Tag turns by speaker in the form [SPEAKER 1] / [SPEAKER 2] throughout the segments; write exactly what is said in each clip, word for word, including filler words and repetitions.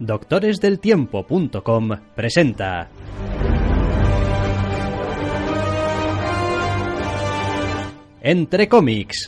[SPEAKER 1] doctores del tiempo punto com presenta Entre cómics.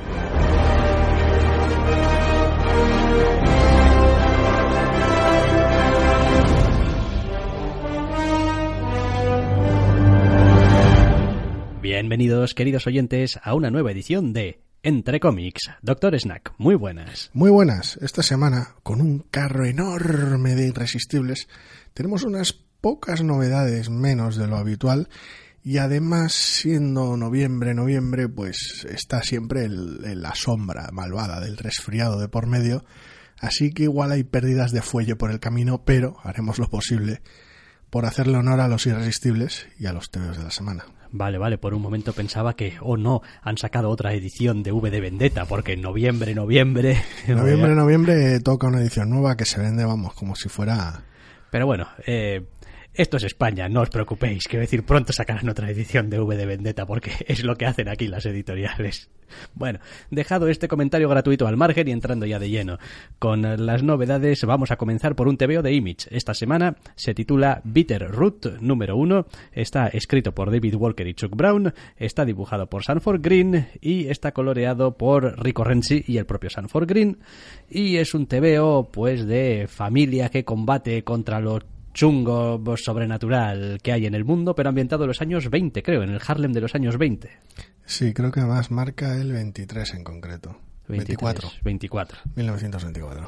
[SPEAKER 1] Bienvenidos, queridos oyentes, a una nueva edición de Entre cómics. Doctor Snack, muy buenas.
[SPEAKER 2] Muy buenas. Esta semana, con un carro enorme de irresistibles, tenemos unas pocas novedades menos de lo habitual y además, siendo noviembre, noviembre, pues está siempre el, el, la sombra malvada del resfriado de por medio, así que igual hay pérdidas de fuelle por el camino, pero haremos lo posible por hacerle honor a los irresistibles y a los tebeos de la semana.
[SPEAKER 1] Vale, vale, por un momento pensaba que, oh no, han sacado otra edición de V de Vendetta, porque en noviembre, noviembre...
[SPEAKER 2] Noviembre, noviembre toca una edición nueva que se vende, vamos, como si fuera...
[SPEAKER 1] Pero bueno, eh... esto es España, no os preocupéis, quiero decir, pronto sacarán otra edición de V de Vendetta, porque es lo que hacen aquí las editoriales. Bueno, dejado este comentario gratuito al margen y entrando ya de lleno con las novedades, vamos a comenzar por un tebeo de Image. Esta semana se titula Bitter Root número uno, está escrito por David Walker y Chuck Brown, está dibujado por Sanford Green y está coloreado por Rico Renzi y el propio Sanford Green, y es un tebeo pues de familia que combate contra los chungo sobrenatural que hay en el mundo, pero ambientado en los años veinte, creo, en el Harlem de los años veinte.
[SPEAKER 2] Sí, creo que además marca el veintitrés en concreto.
[SPEAKER 1] veinticuatro. veinticuatro.
[SPEAKER 2] mil novecientos veinticuatro.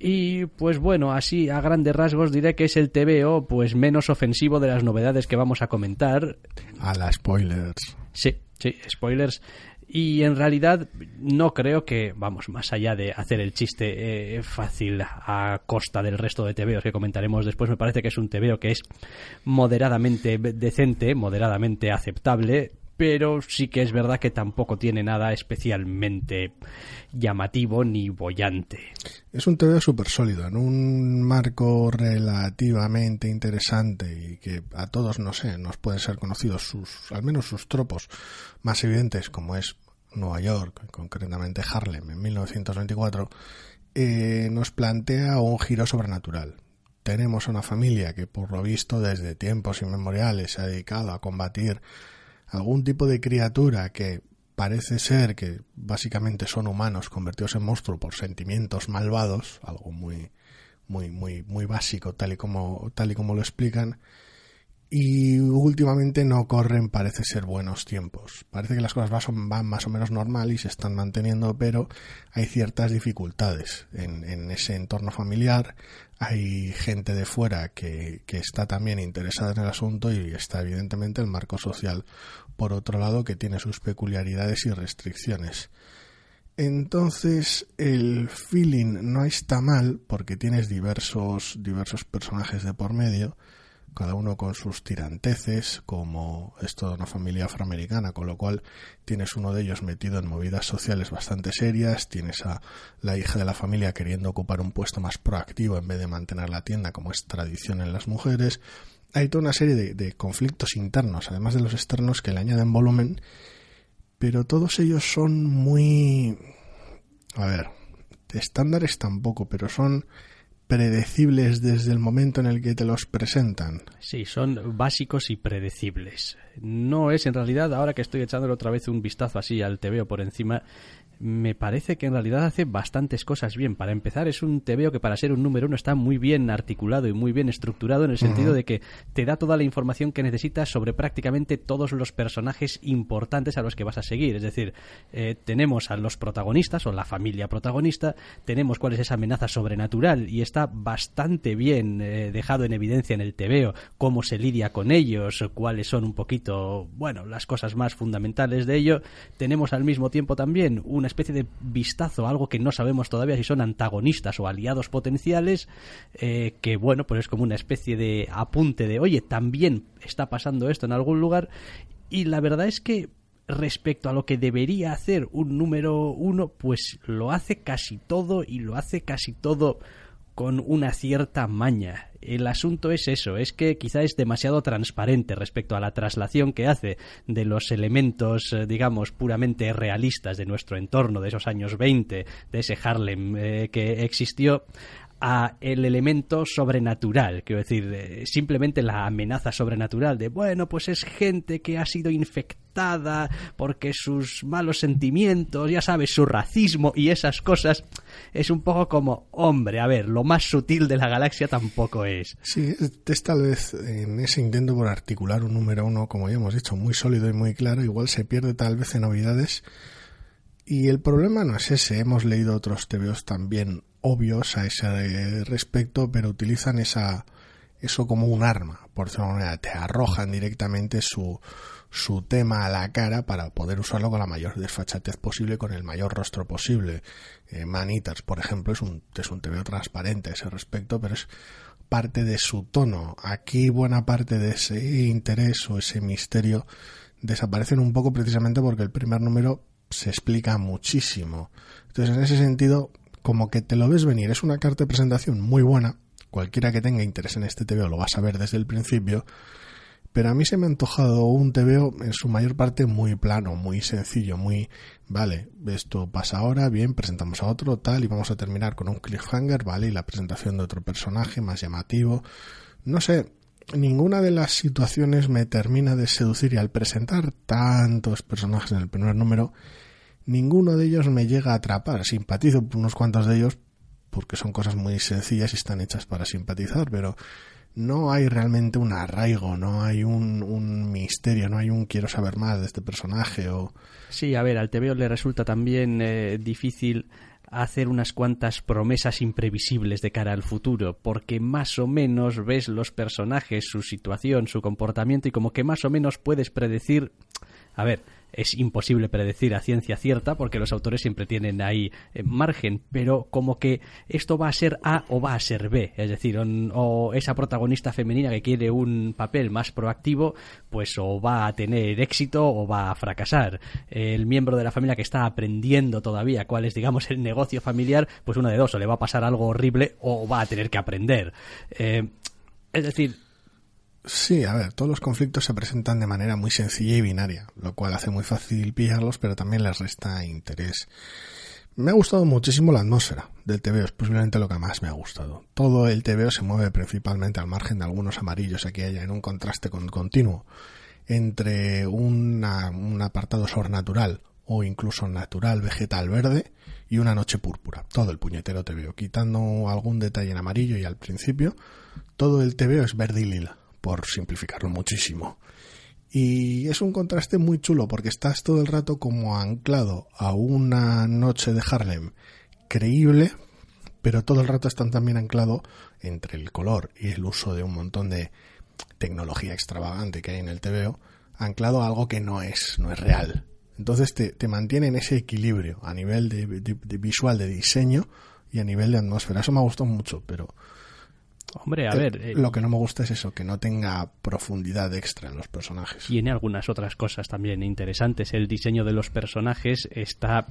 [SPEAKER 1] Y pues bueno, así a grandes rasgos diré que es el tebeo pues menos ofensivo de las novedades que vamos a comentar.
[SPEAKER 2] A la spoilers.
[SPEAKER 1] Sí, sí, spoilers. Y en realidad no creo que, vamos, más allá de hacer el chiste eh, fácil a costa del resto de tebeos que comentaremos después, me parece que es un tebeo que es moderadamente decente, moderadamente aceptable, pero sí que es verdad que tampoco tiene nada especialmente llamativo ni boyante. Es
[SPEAKER 2] un tebeo súper sólido, en un marco relativamente interesante y que a todos, no sé, nos pueden ser conocidos sus, al menos sus tropos más evidentes, como es Nueva York, concretamente Harlem, en mil novecientos veinticuatro, eh, nos plantea un giro sobrenatural. Tenemos una familia que, por lo visto, desde tiempos inmemoriales se ha dedicado a combatir algún tipo de criatura que parece ser que básicamente son humanos convertidos en monstruos por sentimientos malvados, algo muy muy muy muy básico tal y como tal y como lo explican, y últimamente no corren, parece ser, buenos tiempos. Parece que las cosas van más o menos normal y se están manteniendo, pero hay ciertas dificultades en, en ese entorno familiar. Hay gente de fuera que, que está también interesada en el asunto y está evidentemente el marco social, por otro lado, que tiene sus peculiaridades y restricciones. Entonces el feeling no está mal porque tienes diversos, diversos personajes de por medio, cada uno con sus tiranteces, como es toda una familia afroamericana, con lo cual tienes uno de ellos metido en movidas sociales bastante serias, tienes a la hija de la familia queriendo ocupar un puesto más proactivo en vez de mantener la tienda, como es tradición en las mujeres. Hay toda una serie de, de conflictos internos, además de los externos, que le añaden volumen, pero todos ellos son muy... a ver, estándares tampoco, pero son predecibles desde el momento en el que te los presentan.
[SPEAKER 1] Sí, son básicos y predecibles. No es, en realidad, ahora que estoy echándole otra vez un vistazo así al tebeo por encima, me parece que en realidad hace bastantes cosas bien. Para empezar, es un tebeo que para ser un número uno está muy bien articulado y muy bien estructurado, en el sentido uh-huh. de que te da toda la información que necesitas sobre prácticamente todos los personajes importantes a los que vas a seguir. Es decir, eh, tenemos a los protagonistas o la familia protagonista, tenemos cuál es esa amenaza sobrenatural y está bastante bien eh, dejado en evidencia en el tebeo cómo se lidia con ellos, cuáles son un poquito, bueno, las cosas más fundamentales de ello. Tenemos al mismo tiempo también una especie de vistazo a algo que no sabemos todavía si son antagonistas o aliados potenciales, eh, que bueno, pues es como una especie de apunte de, oye, también está pasando esto en algún lugar. Y la verdad es que respecto a lo que debería hacer un número uno, pues lo hace casi todo, y lo hace casi todo con una cierta maña. El asunto es eso, es que quizá es demasiado transparente respecto a la traslación que hace de los elementos, digamos, puramente realistas de nuestro entorno, de esos años veinte, de ese Harlem eh, que existió, a el elemento sobrenatural, quiero decir, eh, simplemente la amenaza sobrenatural de, bueno, pues es gente que ha sido infectada porque sus malos sentimientos, ya sabes, su racismo y esas cosas, es un poco como, hombre, a ver, lo más sutil de la galaxia tampoco es.
[SPEAKER 2] Sí, es tal vez en ese intento por articular un número uno, como ya hemos dicho, muy sólido y muy claro, igual se pierde tal vez en novedades. Y el problema no es ese, hemos leído otros tebeos también obvios a ese respecto, pero utilizan esa eso como un arma, por decirlo de alguna manera, te arrojan directamente su, su tema a la cara para poder usarlo con la mayor desfachatez posible, con el mayor rostro posible. Eh, Man Eaters, por ejemplo, es un, es un tebeo transparente a ese respecto, pero es parte de su tono. Aquí buena parte de ese interés o ese misterio desaparecen un poco precisamente porque el primer número se explica muchísimo. Entonces, en ese sentido, como que te lo ves venir. Es una carta de presentación muy buena. Cualquiera que tenga interés en este tebeo lo va a saber desde el principio. Pero a mí se me ha antojado un tebeo en su mayor parte muy plano, muy sencillo, muy... Vale, esto pasa ahora, bien, presentamos a otro, tal, y vamos a terminar con un cliffhanger, vale, y la presentación de otro personaje más llamativo. No sé, ninguna de las situaciones me termina de seducir, y al presentar tantos personajes en el primer número, ninguno de ellos me llega a atrapar. Simpatizo por unos cuantos de ellos porque son cosas muy sencillas y están hechas para simpatizar, pero no hay realmente un arraigo, no hay un, un misterio, no hay un quiero saber más de este personaje. O...
[SPEAKER 1] Sí, a ver, al tebeo le resulta también eh, difícil hacer unas cuantas promesas imprevisibles de cara al futuro, porque más o menos ves los personajes, su situación, su comportamiento, y como que más o menos puedes predecir... A ver, es imposible predecir a ciencia cierta porque los autores siempre tienen ahí eh, margen, pero como que esto va a ser A o va a ser B, es decir, on, o esa protagonista femenina que quiere un papel más proactivo, pues o va a tener éxito o va a fracasar. El miembro de la familia que está aprendiendo todavía cuál es, digamos, el negocio familiar, pues una de dos, o le va a pasar algo horrible o va a tener que aprender. Eh, es decir...
[SPEAKER 2] Sí, a ver, todos los conflictos se presentan de manera muy sencilla y binaria, lo cual hace muy fácil pillarlos, pero también les resta interés. Me ha gustado muchísimo la atmósfera del tebeo, es posiblemente lo que más me ha gustado. Todo el tebeo se mueve principalmente al margen de algunos amarillos aquí y allá, en un contraste con, continuo entre una, un apartado sobrenatural o incluso natural vegetal verde y una noche púrpura. Todo el puñetero tebeo, quitando algún detalle en amarillo y al principio, todo el tebeo es verde y lila, por simplificarlo muchísimo. Y es un contraste muy chulo porque estás todo el rato como anclado a una noche de Harlem creíble, pero todo el rato están también anclado entre el color y el uso de un montón de tecnología extravagante que hay en el tebeo, anclado a algo que no es, no es real. Entonces te, te mantiene en ese equilibrio a nivel de, de, de visual, de diseño y a nivel de atmósfera. Eso me ha gustado mucho, pero...
[SPEAKER 1] Hombre, a ver...
[SPEAKER 2] Eh, lo que no me gusta es eso, que no tenga profundidad extra en los personajes.
[SPEAKER 1] Tiene algunas otras cosas también interesantes. El diseño de los personajes está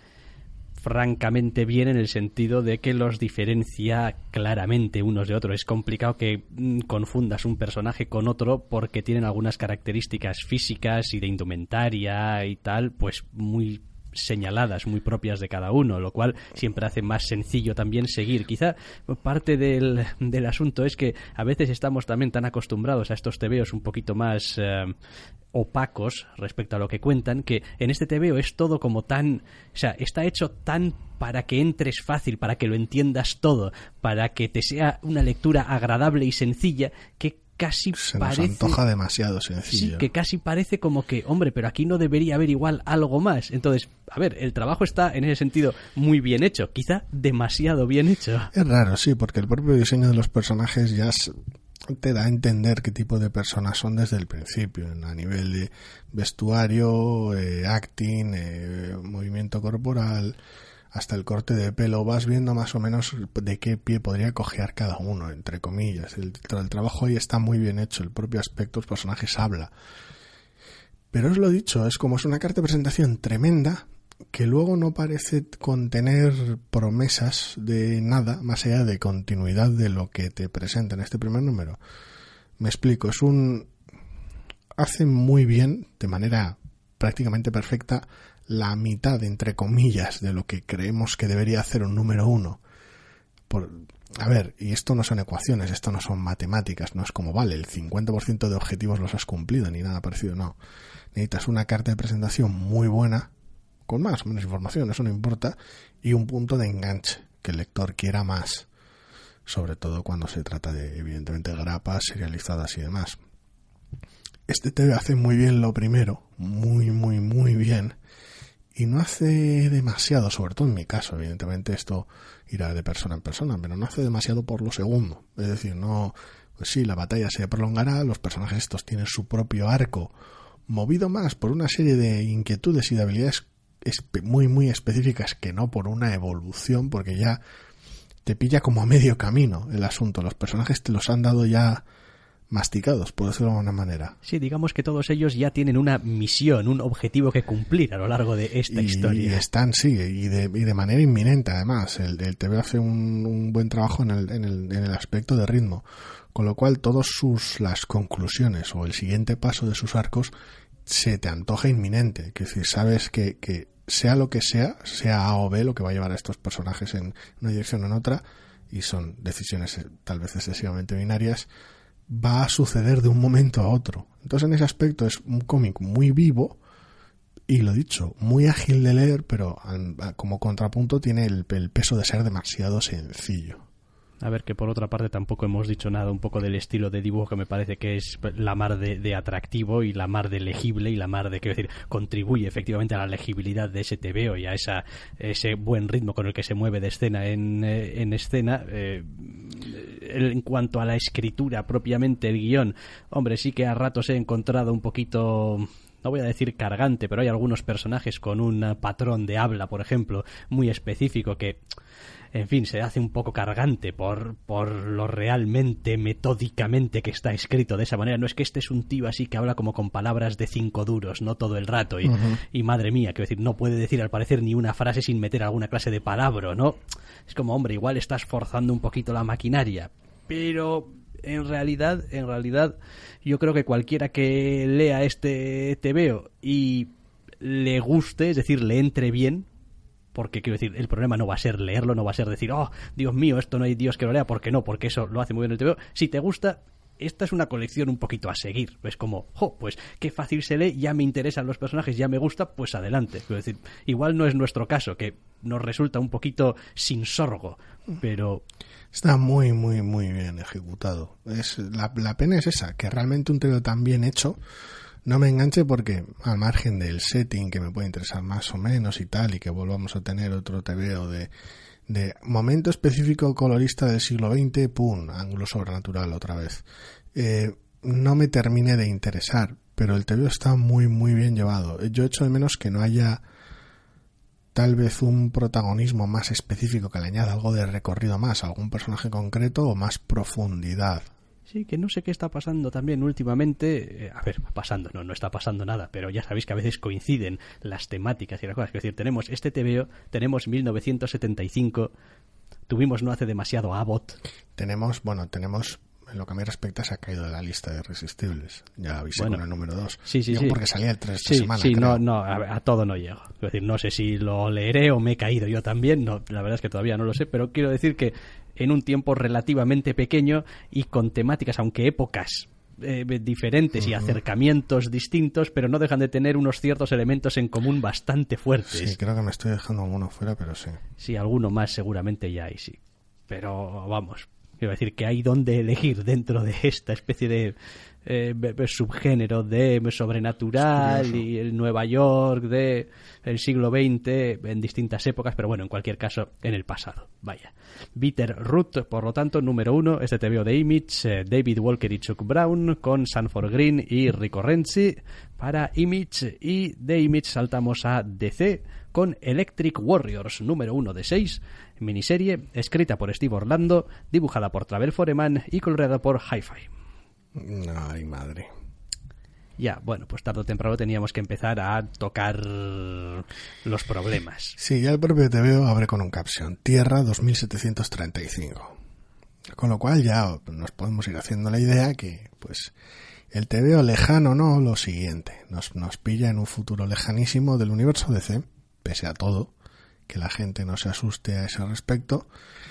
[SPEAKER 1] francamente bien en el sentido de que los diferencia claramente unos de otros. Es complicado que mm, confundas un personaje con otro porque tienen algunas características físicas y de indumentaria y tal, pues muy señaladas, muy propias de cada uno, lo cual siempre hace más sencillo también seguir. Quizá parte del, del asunto es que a veces estamos también tan acostumbrados a estos tebeos un poquito más eh, opacos respecto a lo que cuentan, que en este tebeo es todo como tan, o sea, está hecho tan para que entres fácil, para que lo entiendas todo, para que te sea una lectura agradable y sencilla, que casi
[SPEAKER 2] se
[SPEAKER 1] parece...
[SPEAKER 2] nos antoja demasiado sencillo.
[SPEAKER 1] Sí, que casi parece como que, hombre, pero aquí no debería haber igual algo más. Entonces, a ver, el trabajo está en ese sentido muy bien hecho, quizá demasiado bien hecho.
[SPEAKER 2] Es raro, sí, porque el propio diseño de los personajes ya te da a entender qué tipo de personas son desde el principio, a nivel de vestuario, eh, acting, eh, movimiento corporal, hasta el corte de pelo, vas viendo más o menos de qué pie podría cojear cada uno, entre comillas. El, el trabajo ahí está muy bien hecho, el propio aspecto, los personajes habla. Pero os lo he dicho, es como es una carta de presentación tremenda que luego no parece contener promesas de nada, más allá de continuidad de lo que te presenta en este primer número. Me explico, es un... hace muy bien, de manera prácticamente perfecta, la mitad, entre comillas, de lo que creemos que debería hacer un número uno. Por, a ver, y esto no son ecuaciones, esto no son matemáticas, no es como, vale, el cincuenta por ciento de objetivos los has cumplido, ni nada parecido, no. Necesitas una carta de presentación muy buena, con más o menos información, eso no importa, y un punto de enganche, que el lector quiera más, sobre todo cuando se trata de, evidentemente, grapas serializadas y demás. Este T V hace muy bien lo primero, muy, muy, muy bien, y no hace demasiado, sobre todo en mi caso, evidentemente esto irá de persona en persona, pero no hace demasiado por lo segundo. Es decir, no, pues sí, la batalla se prolongará, los personajes estos tienen su propio arco, movido más por una serie de inquietudes y de habilidades muy, muy específicas que no por una evolución, porque ya te pilla como a medio camino el asunto. Los personajes te los han dado ya masticados, por decirlo de alguna manera.
[SPEAKER 1] Sí, digamos que todos ellos ya tienen una misión, un objetivo que cumplir a lo largo de esta
[SPEAKER 2] y,
[SPEAKER 1] historia.
[SPEAKER 2] Y están, sí, y de, y de manera inminente, además. El, el T V hace un, un buen trabajo en el, en, el, en el aspecto de ritmo, con lo cual todos sus las conclusiones o el siguiente paso de sus arcos se te antoja inminente. Es decir, sabes que, que sea lo que sea, sea A o B lo que va a llevar a estos personajes en una dirección o en otra, y son decisiones tal vez excesivamente binarias, va a suceder de un momento a otro. Entonces, en ese aspecto es un cómic muy vivo y, lo dicho, muy ágil de leer, pero como contrapunto tiene el, el peso de ser demasiado sencillo.
[SPEAKER 1] A ver, que por otra parte tampoco hemos dicho nada un poco del estilo de dibujo, que me parece que es la mar de, de atractivo y la mar de legible y la mar de, quiero decir, contribuye efectivamente a la legibilidad de ese tebeo y a esa, ese buen ritmo con el que se mueve de escena en, eh, en escena. Eh, en cuanto a la escritura propiamente, el guión, hombre, sí que a ratos he encontrado un poquito... no voy a decir cargante, pero hay algunos personajes con un patrón de habla, por ejemplo, muy específico que, en fin, se hace un poco cargante por, por lo realmente metódicamente que está escrito de esa manera. No es que este es un tío así que habla como con palabras de cinco duros, no todo el rato, y, uh-huh. y madre mía, quiero decir, no puede decir al parecer ni una frase sin meter alguna clase de palabra, ¿no? Es como, hombre, igual estás forzando un poquito la maquinaria, pero... En realidad, en realidad, yo creo que cualquiera que lea este tebeo y le guste, es decir, le entre bien, porque quiero decir, el problema no va a ser leerlo, no va a ser decir, oh, Dios mío, esto no hay Dios que lo lea, porque no, porque eso lo hace muy bien el tebeo. Si te gusta, esta es una colección un poquito a seguir. Es como, jo, pues qué fácil se lee, ya me interesan los personajes, ya me gusta, pues adelante. Quiero decir, igual no es nuestro caso, que nos resulta un poquito sin sorgo, pero...
[SPEAKER 2] Está muy, muy, muy bien ejecutado. Es la, la pena es esa, que realmente un tebeo tan bien hecho no me enganche, porque al margen del setting, que me puede interesar más o menos y tal, y que volvamos a tener otro tebeo de, de momento específico colorista del siglo veinte, pum, ángulo sobrenatural otra vez, eh, no me termine de interesar, pero el tebeo está muy, muy bien llevado. Yo echo de menos que no haya tal vez un protagonismo más específico, que le añada algo de recorrido más, algún personaje concreto o más profundidad.
[SPEAKER 1] Sí, que no sé qué está pasando también últimamente. Eh, a ver, pasando, no, no está pasando nada, pero ya sabéis que a veces coinciden las temáticas y las cosas. Es decir, tenemos este tebeo, tenemos mil novecientos setenta y cinco, tuvimos no hace demasiado Abbott.
[SPEAKER 2] Tenemos, bueno, tenemos... En lo que a mí respecta, se ha caído de la lista de irresistibles. Ya avisé bueno, con el número dos.
[SPEAKER 1] Sí, sí,
[SPEAKER 2] Digo
[SPEAKER 1] sí.
[SPEAKER 2] Porque salía el tres esta
[SPEAKER 1] sí,
[SPEAKER 2] semana.
[SPEAKER 1] Sí,
[SPEAKER 2] creo.
[SPEAKER 1] no, no, a, a todo no llego. Es decir, no sé si lo leeré o me he caído yo también. No, la verdad es que todavía no lo sé, pero quiero decir que en un tiempo relativamente pequeño y con temáticas, aunque épocas eh, diferentes uh-huh. y acercamientos distintos, pero no dejan de tener unos ciertos elementos en común bastante fuertes.
[SPEAKER 2] Sí, creo que me estoy dejando alguno fuera, pero sí.
[SPEAKER 1] Sí, alguno más seguramente ya hay, sí. Pero vamos... Quiero decir que hay donde elegir dentro de esta especie de eh, subgénero de sobrenatural y el Nueva York de el siglo veinte en distintas épocas, pero bueno, en cualquier caso, en el pasado. Vaya. Bitter Root, por lo tanto, número uno, este tebeo de Image, eh, David Walker y Chuck Brown, con Sanford Green y Rico Renzi para Image, y de Image saltamos a D C con Electric Warriors, número uno de seis, miniserie, escrita por Steve Orlando, dibujada por Travel Foreman y coloreada por Hi-Fi.
[SPEAKER 2] Ay, madre.
[SPEAKER 1] Ya, bueno, pues tarde o temprano teníamos que empezar a tocar los problemas.
[SPEAKER 2] Sí, ya el propio tebeo abre con un caption, Tierra dos mil setecientos treinta y cinco. Con lo cual ya nos podemos ir haciendo la idea que, pues, el tebeo lejano, no, lo siguiente, nos, nos pilla en un futuro lejanísimo del universo D C, pese a todo, que la gente no se asuste a ese respecto,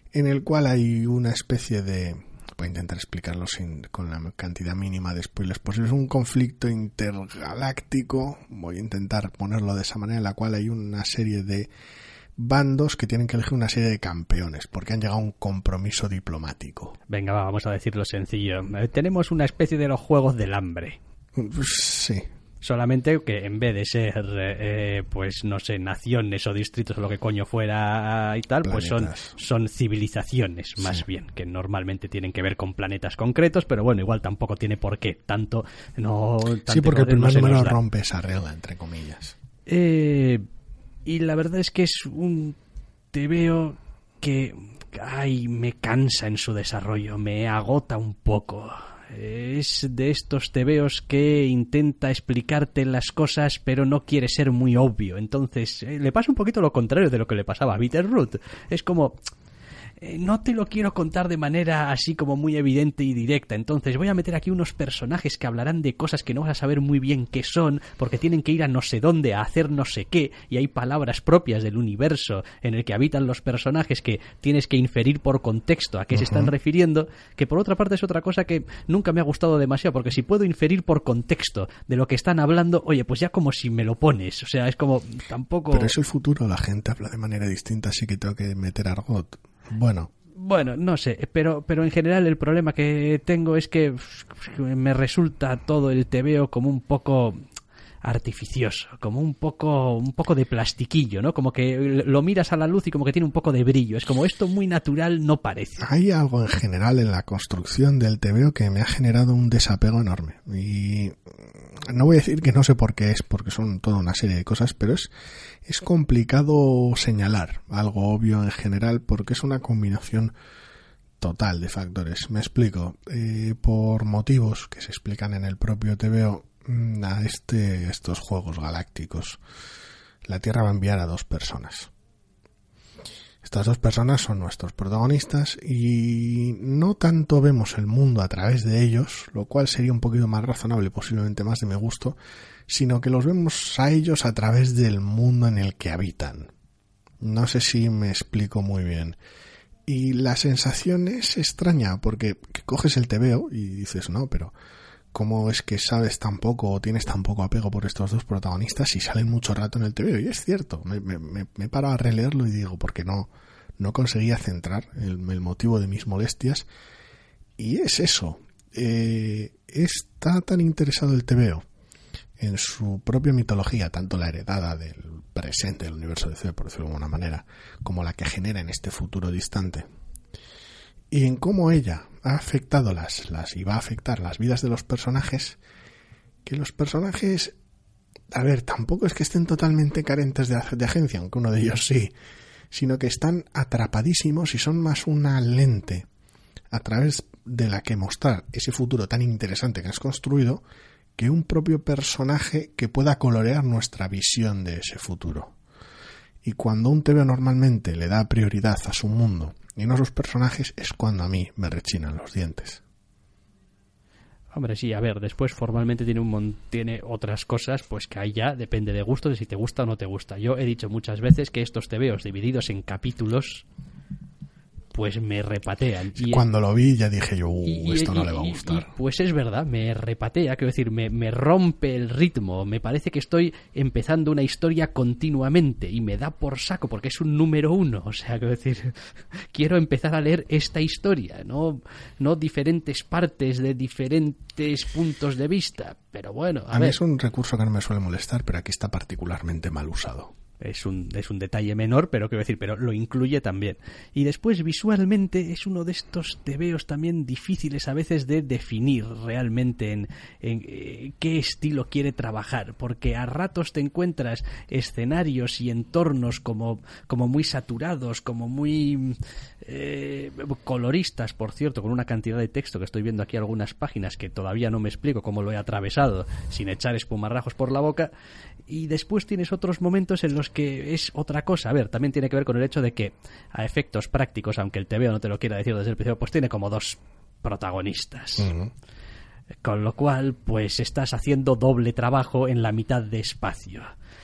[SPEAKER 2] en el cual hay una especie de... Voy a intentar explicarlo sin, con la cantidad mínima de spoilers posibles. Es un conflicto intergaláctico, voy a intentar ponerlo de esa manera, en la cual hay una serie de bandos que tienen que elegir una serie de campeones, porque han llegado a un compromiso diplomático.
[SPEAKER 1] Venga, va, vamos a decirlo sencillo. Tenemos una especie de los Juegos del Hambre.
[SPEAKER 2] Sí.
[SPEAKER 1] Solamente que en vez de ser, eh, pues no sé, naciones o distritos o lo que coño fuera y tal, planetas. Pues son, son civilizaciones más sí. bien, que normalmente tienen que ver con planetas concretos, pero bueno, igual tampoco tiene por qué tanto. No,
[SPEAKER 2] sí, porque el primer no número rompe esa regla, entre comillas.
[SPEAKER 1] Eh, y la verdad es que es un tebeo que, ay, me cansa en su desarrollo, me agota un poco. Es de estos tebeos que intenta explicarte las cosas pero no quiere ser muy obvio. Entonces eh, le pasa un poquito lo contrario de lo que le pasaba a Bitterroot. Es como... no te lo quiero contar de manera así como muy evidente y directa, entonces voy a meter aquí unos personajes que hablarán de cosas que no vas a saber muy bien qué son, porque tienen que ir a no sé dónde a hacer no sé qué, y hay palabras propias del universo en el que habitan los personajes que tienes que inferir por contexto a qué uh-huh. se están refiriendo, que por otra parte es otra cosa que nunca me ha gustado demasiado, porque si puedo inferir por contexto de lo que están hablando, oye, pues ya como si me lo pones, o sea, es como tampoco...
[SPEAKER 2] Pero es el futuro, la gente habla de manera distinta, así que tengo que meter argot. Bueno.
[SPEAKER 1] Bueno, no sé, pero, pero en general el problema que tengo es que me resulta todo el tebeo como un poco artificioso, como un poco un poco de plastiquillo, ¿no? Como que lo miras a la luz y como que tiene un poco de brillo. Es como esto muy natural no parece.
[SPEAKER 2] Hay algo en general en la construcción del tebeo que me ha generado un desapego enorme. Y no voy a decir que no sé por qué es, porque son toda una serie de cosas, pero es, es complicado señalar algo obvio en general porque es una combinación total de factores. Me explico. Eh, por motivos que se explican en el propio tebeo, a este, estos juegos galácticos, la Tierra va a enviar a dos personas. Estas dos personas son nuestros protagonistas y no tanto vemos el mundo a través de ellos, lo cual sería un poquito más razonable y posiblemente más de mi gusto, sino que los vemos a ellos a través del mundo en el que habitan. No sé si me explico muy bien. Y la sensación es extraña porque que coges el tebeo y dices, no, pero ¿cómo es que sabes tan poco o tienes tan poco apego por estos dos protagonistas si salen mucho rato en el tebeo? Y es cierto, me, me, me he parado a releerlo y digo, porque no, no conseguía centrar el, el motivo de mis molestias. Y es eso, eh, está tan interesado el tebeo en su propia mitología, tanto la heredada del presente del universo de C, por decirlo de alguna manera, como la que genera en este futuro distante, y en cómo ella ha afectado las, las y va a afectar las vidas de los personajes, que los personajes, a ver, tampoco es que estén totalmente carentes de, de agencia, aunque uno de ellos sí, sino que están atrapadísimos y son más una lente a través de la que mostrar ese futuro tan interesante que has construido, que un propio personaje que pueda colorear nuestra visión de ese futuro. Y cuando un tebeo normalmente le da prioridad a su mundo y no a sus personajes, es cuando a mí me rechinan los dientes.
[SPEAKER 1] Hombre, sí, a ver, después formalmente tiene un mon- tiene otras cosas, pues que ahí ya depende de gusto, de si te gusta o no te gusta. Yo he dicho muchas veces que estos tebeos divididos en capítulos, pues me repatean.
[SPEAKER 2] Y cuando lo vi ya dije yo, uh,
[SPEAKER 1] y,
[SPEAKER 2] esto no
[SPEAKER 1] y,
[SPEAKER 2] le va a gustar.
[SPEAKER 1] Y, y, pues es verdad, me repatea, quiero decir, me, me rompe el ritmo, me parece que estoy empezando una historia continuamente y me da por saco porque es un número uno, o sea, quiero decir, quiero empezar a leer esta historia, no, no diferentes partes de diferentes puntos de vista, pero bueno, a,
[SPEAKER 2] a
[SPEAKER 1] ver.
[SPEAKER 2] mí es un recurso que no me suele molestar, pero aquí está particularmente mal usado.
[SPEAKER 1] Es un, es un detalle menor, pero quiero decir, pero lo incluye también. Y después visualmente es uno de estos tebeos también difíciles a veces de definir realmente en, en eh, qué estilo quiere trabajar, porque a ratos te encuentras escenarios y entornos como, como muy saturados, como muy eh, coloristas, por cierto, con una cantidad de texto que estoy viendo aquí algunas páginas que todavía no me explico cómo lo he atravesado sin echar espumarrajos por la boca. Y después tienes otros momentos en los que es otra cosa. A ver, también tiene que ver con el hecho de que a efectos prácticos, aunque el tebeo no te lo quiera decir desde el principio, pues tiene como dos protagonistas. Uh-huh. Con lo cual, pues estás haciendo doble trabajo en la mitad de espacio.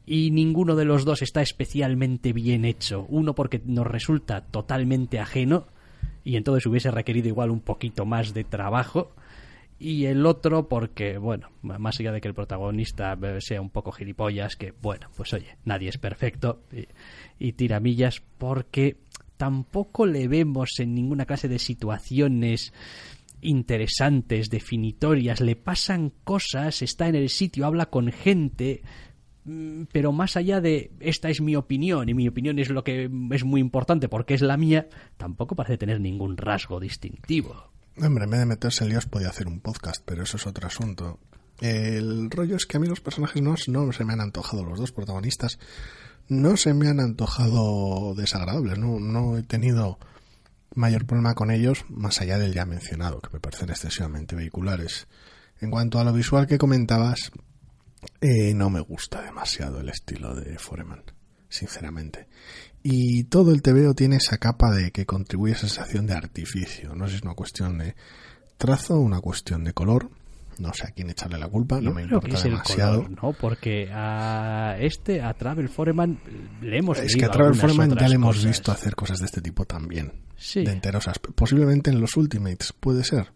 [SPEAKER 1] y ninguno de los dos está especialmente bien hecho. Uno porque nos resulta totalmente ajeno y entonces hubiese requerido igual un poquito más de trabajo, y el otro porque, bueno, más allá de que el protagonista sea un poco gilipollas, que bueno, pues oye, nadie es perfecto y, y tiramillas, porque tampoco le vemos en ninguna clase de situaciones interesantes, definitorias. Le pasan cosas, está en el sitio, habla con gente, pero más allá de esta es mi opinión y mi opinión es lo que es muy importante porque es la mía, tampoco parece tener ningún rasgo distintivo.
[SPEAKER 2] Hombre, en vez de meterse en líos podía hacer un podcast, pero eso es otro asunto. El rollo es que a mí los personajes no, no se me han antojado, los dos protagonistas no se me han antojado desagradables, no, no he tenido mayor problema con ellos, más allá del ya mencionado, que me parecen excesivamente vehiculares. En cuanto a lo visual que comentabas, eh, no me gusta demasiado el estilo de Foreman, sinceramente. Y todo el tebeo tiene esa capa de que contribuye a esa sensación de artificio. No sé si es una cuestión de trazo, una cuestión de color. No sé a quién echarle la culpa,
[SPEAKER 1] Yo
[SPEAKER 2] no me
[SPEAKER 1] creo
[SPEAKER 2] importa
[SPEAKER 1] que es
[SPEAKER 2] demasiado.
[SPEAKER 1] El color, ¿no? Porque a este, a Travel Foreman, le hemos
[SPEAKER 2] Es
[SPEAKER 1] leído
[SPEAKER 2] que a Travel Foreman ya le hemos
[SPEAKER 1] cosas.
[SPEAKER 2] visto hacer cosas de este tipo también.
[SPEAKER 1] Sí.
[SPEAKER 2] De enterosas. Posiblemente en los Ultimates, puede ser.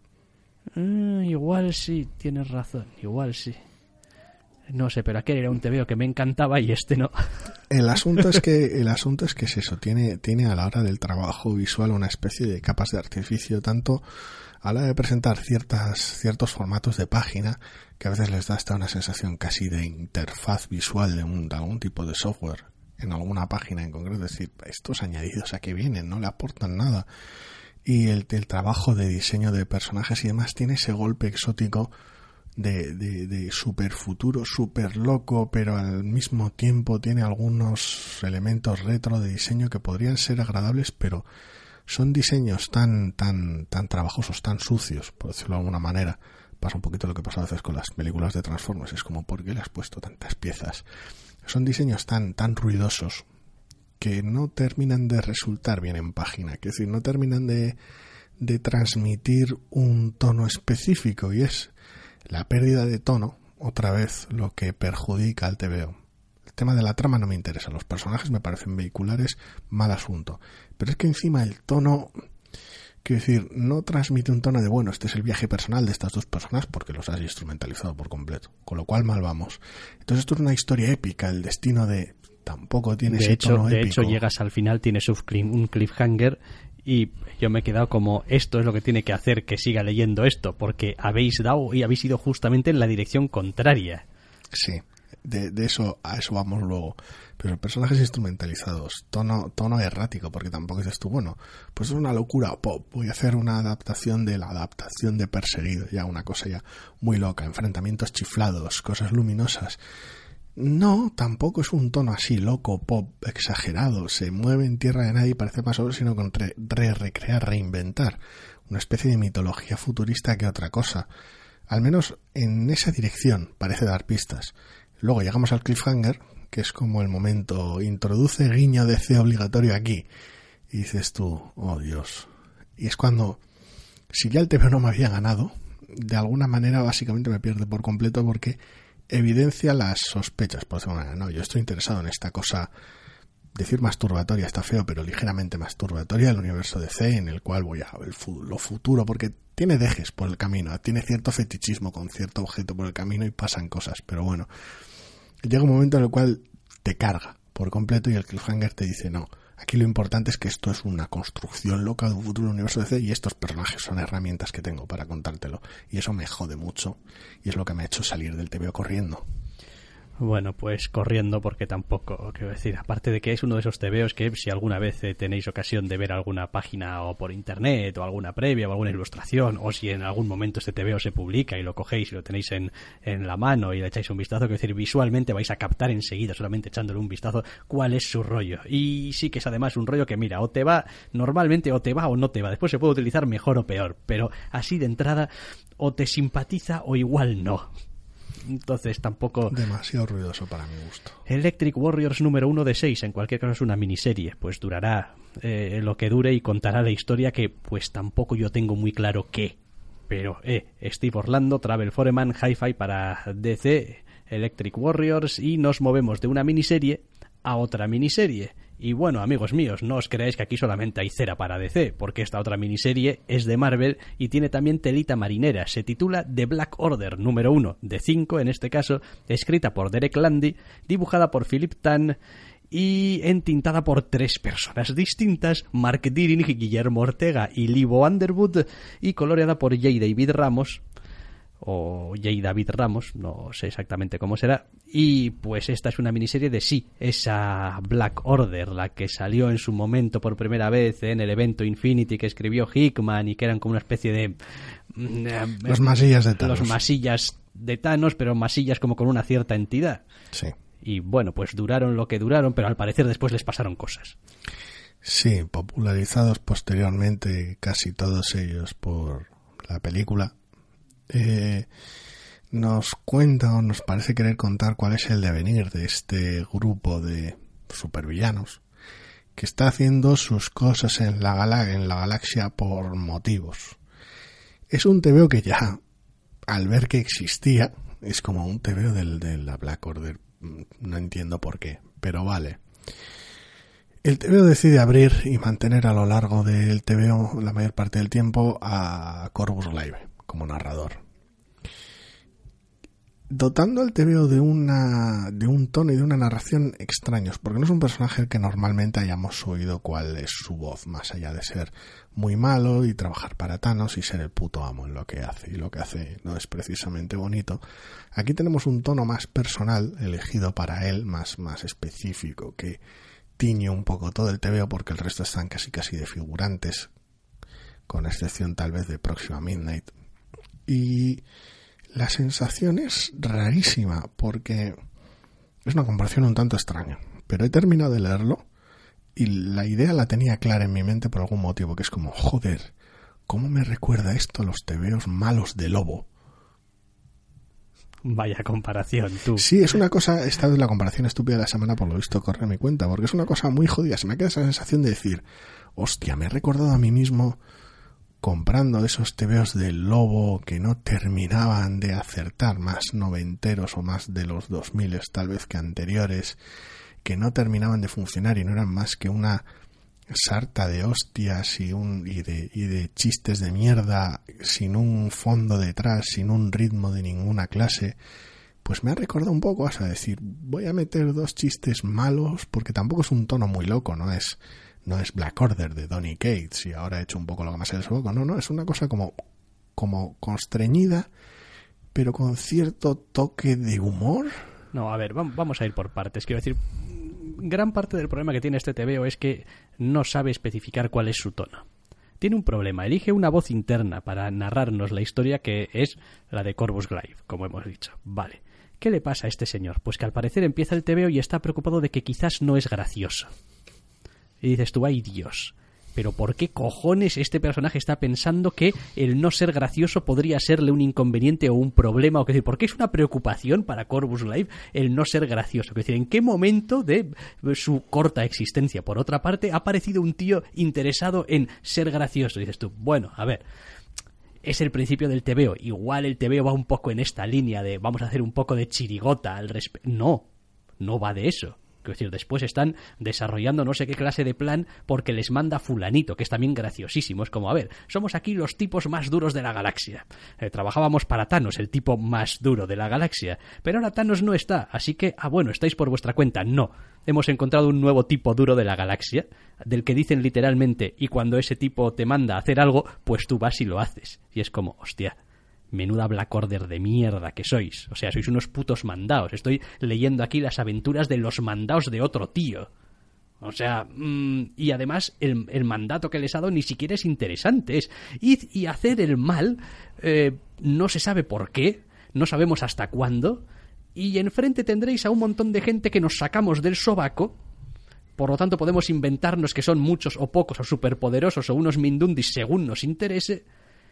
[SPEAKER 1] Mm, igual sí, tienes razón, igual sí. No sé, pero aquel era un tebeo que me encantaba y este no.
[SPEAKER 2] El asunto es que el asunto es que es eso, tiene tiene a la hora del trabajo visual una especie de capas de artificio, tanto a la hora de presentar ciertas ciertos formatos de página que a veces les da hasta una sensación casi de interfaz visual de, un, de algún tipo de software en alguna página en concreto, es decir, estos añadidos a qué vienen, no le aportan nada. Y el, el trabajo de diseño de personajes y demás tiene ese golpe exótico de, de, de super futuro, super loco, pero al mismo tiempo tiene algunos elementos retro de diseño que podrían ser agradables, pero son diseños tan tan tan trabajosos, tan sucios, por decirlo de alguna manera. Pasa un poquito lo que pasa a veces con las películas de Transformers, es como, ¿por qué le has puesto tantas piezas? Son diseños tan tan ruidosos que no terminan de resultar bien en página, que es decir, no terminan de de transmitir un tono específico, y es la pérdida de tono, otra vez, lo que perjudica al tebeo. El tema de la trama no me interesa, los personajes me parecen vehiculares, mal asunto. Pero es que encima el tono, quiero decir, no transmite un tono de, bueno, este es el viaje personal de estas dos personas porque los has instrumentalizado por completo, con lo cual mal vamos. Entonces esto es una historia épica, el destino de... tampoco tiene
[SPEAKER 1] de
[SPEAKER 2] ese
[SPEAKER 1] hecho,
[SPEAKER 2] tono
[SPEAKER 1] de
[SPEAKER 2] épico.
[SPEAKER 1] hecho, llegas al final, tienes un cliffhanger y yo me he quedado como, esto es lo que tiene que hacer que siga leyendo esto, porque habéis dado y habéis ido justamente en la dirección contraria.
[SPEAKER 2] Sí, de, de eso a eso vamos luego. Pero personajes instrumentalizados, tono tono errático, porque tampoco dices tú, bueno, pues es una locura pop, voy a hacer una adaptación de la adaptación de Perseguido, ya una cosa ya muy loca, enfrentamientos chiflados, cosas luminosas. No, tampoco es un tono así loco, pop, exagerado, se mueve en tierra de nadie y parece más sobre, sino con re, re, recrear, reinventar, una especie de mitología futurista que otra cosa. Al menos en esa dirección parece dar pistas. Luego llegamos al cliffhanger, que es como el momento, introduce guiño de C obligatorio aquí, y dices tú, oh Dios. Y es cuando, si ya el tebeo no me había ganado, de alguna manera básicamente me pierde por completo porque evidencia las sospechas, por decirlo de manera. No, yo estoy interesado en esta cosa, decir masturbatoria está feo, pero ligeramente masturbatoria, el universo de C, en el cual voy a ver lo futuro, porque tiene dejes por el camino, tiene cierto fetichismo con cierto objeto por el camino y pasan cosas, pero bueno, llega un momento en el cual te carga por completo y el cliffhanger te dice, no, aquí lo importante es que esto es una construcción loca de un futuro universo de C y estos personajes son herramientas que tengo para contártelo. Y eso me jode mucho y es lo que me ha hecho salir del tebeo corriendo.
[SPEAKER 1] Bueno, pues corriendo porque tampoco, quiero decir, aparte de que es uno de esos tebeos que si alguna vez eh, tenéis ocasión de ver alguna página o por internet o alguna previa o alguna ilustración o si en algún momento este tebeo se publica y lo cogéis y lo tenéis en, en la mano y le echáis un vistazo, quiero decir, visualmente vais a captar enseguida solamente echándole un vistazo cuál es su rollo. Y sí que es además un rollo que mira, o te va normalmente o te va o no te va, después se puede utilizar mejor o peor, pero así de entrada o te simpatiza o igual no. Entonces tampoco...
[SPEAKER 2] demasiado ruidoso para mi gusto.
[SPEAKER 1] Electric Warriors número uno de seis, en cualquier caso es una miniserie, pues durará eh, lo que dure y contará la historia que pues tampoco yo tengo muy claro qué. Pero, eh, Steve Orlando, Travel Foreman, Hi-Fi para D C, Electric Warriors, y nos movemos de una miniserie a otra miniserie. Y bueno, amigos míos, no os creáis que aquí solamente hay cera para D C, porque esta otra miniserie es de Marvel y tiene también telita marinera. Se titula The Black Order número uno, de cinco en este caso, escrita por Derek Landy, dibujada por Philip Tan y entintada por tres personas distintas, Mark Deering, Guillermo Ortega y Livo Underwood, y coloreada por J. David Ramos, o J. David Ramos, no sé exactamente cómo será. Y pues esta es una miniserie de sí, esa Black Order, la que salió en su momento por primera vez en el evento Infinity que escribió Hickman y que eran como una especie de...
[SPEAKER 2] Los masillas de Thanos.
[SPEAKER 1] Los masillas de Thanos, pero masillas como con una cierta entidad.
[SPEAKER 2] Sí.
[SPEAKER 1] Y bueno, pues duraron lo que duraron, pero al parecer después les pasaron cosas.
[SPEAKER 2] Sí, popularizados posteriormente casi todos ellos por la película. Eh, nos cuenta o nos parece querer contar cuál es el devenir de este grupo de supervillanos que está haciendo sus cosas en la, gala- en la galaxia por motivos. Es un tebeo que ya, al ver que existía, es como un tebeo del, de la Black Order. No entiendo por qué, pero vale. El tebeo decide abrir y mantener a lo largo del tebeo la mayor parte del tiempo a Corvus Glaive como narrador, dotando al tebeo de una de un tono y de una narración extraños, porque no es un personaje que normalmente hayamos oído cuál es su voz, más allá de ser muy malo y trabajar para Thanos y ser el puto amo en lo que hace, y lo que hace no es precisamente bonito. Aquí tenemos un tono más personal, elegido para él, más, más específico, que tiñe un poco todo el tebeo, porque el resto están casi casi de figurantes, con excepción tal vez de Próxima Midnight. Y la sensación es rarísima, porque es una comparación un tanto extraña, pero he terminado de leerlo y la idea la tenía clara en mi mente por algún motivo, que es como, joder, ¿cómo me recuerda esto a los tebeos malos de Lobo?
[SPEAKER 1] Vaya comparación, tú.
[SPEAKER 2] Sí, es una cosa, esta es la comparación estúpida de la semana, por lo visto corre mi cuenta, porque es una cosa muy jodida. Se me ha quedado esa sensación de decir, hostia, me he recordado a mí mismo comprando esos tebeos del Lobo que no terminaban de acertar, más noventeros o más de los dos mil tal vez que anteriores, que no terminaban de funcionar y no eran más que una sarta de hostias y un y de y de chistes de mierda sin un fondo detrás, sin un ritmo de ninguna clase. Pues me ha recordado un poco a decir, voy a meter dos chistes malos, porque tampoco es un tono muy loco, no es no es Black Order de Donny Cates y ahora he hecho un poco lo que más es loco, no, no, es una cosa como como constreñida, pero con cierto toque de humor.
[SPEAKER 1] No, a ver, vamos a ir por partes. Quiero decir, gran parte del problema que tiene este tebeo es que no sabe especificar cuál es su tono. Tiene un problema, elige una voz interna para narrarnos la historia, que es la de Corvus Glaive, como hemos dicho. Vale, ¿qué le pasa a este señor? Pues que al parecer empieza el tebeo y está preocupado de que quizás no es gracioso. Y dices tú, ay Dios, pero ¿por qué cojones este personaje está pensando que el no ser gracioso podría serle un inconveniente o un problema? O que decir, ¿por qué es una preocupación para Corvus Glaive el no ser gracioso? Es decir, ¿en qué momento de su corta existencia, por otra parte, ha aparecido un tío interesado en ser gracioso? Y dices tú, bueno, a ver, es el principio del tebeo. Igual el tebeo va un poco en esta línea de vamos a hacer un poco de chirigota al respecto. No, no va de eso. Es decir, después están desarrollando no sé qué clase de plan porque les manda fulanito, que es también graciosísimo. Es como, a ver, somos aquí los tipos más duros de la galaxia. Eh, trabajábamos para Thanos, el tipo más duro de la galaxia. Pero ahora Thanos no está, así que, ah, bueno, estáis por vuestra cuenta. No, hemos encontrado un nuevo tipo duro de la galaxia, del que dicen literalmente, y cuando ese tipo te manda a hacer algo, pues tú vas y lo haces. Y es como, hostia, menuda Black Order de mierda que sois. O sea, sois unos putos mandaos. Estoy leyendo aquí las aventuras de los mandaos de otro tío. O sea, mmm, y además el, el mandato que les ha dado ni siquiera es interesante. Es id y hacer el mal, eh, no se sabe por qué, no sabemos hasta cuándo, y enfrente tendréis a un montón de gente que nos sacamos del sobaco. Por lo tanto, podemos inventarnos que son muchos o pocos o superpoderosos o unos mindundis según nos interese,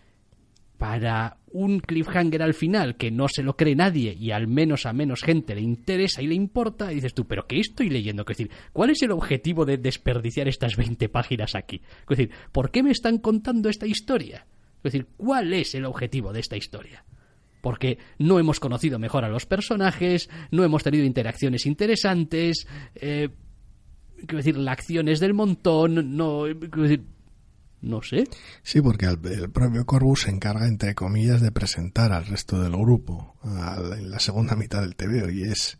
[SPEAKER 1] para un cliffhanger al final que no se lo cree nadie y al menos a menos gente le interesa y le importa. Y dices tú, ¿pero qué estoy leyendo? Es decir, ¿cuál es el objetivo de desperdiciar estas veinte páginas aquí? Es decir, ¿por qué me están contando esta historia? Es decir, ¿cuál es el objetivo de esta historia? porque no hemos conocido mejor a los personajes, no hemos tenido interacciones interesantes, eh, quiero decir, la acción es del montón, no, quiero decir, no sé.
[SPEAKER 2] Sí, porque el, el propio Corvus se encarga, entre comillas, de presentar al resto del grupo a la, en la segunda mitad del tebeo, y es...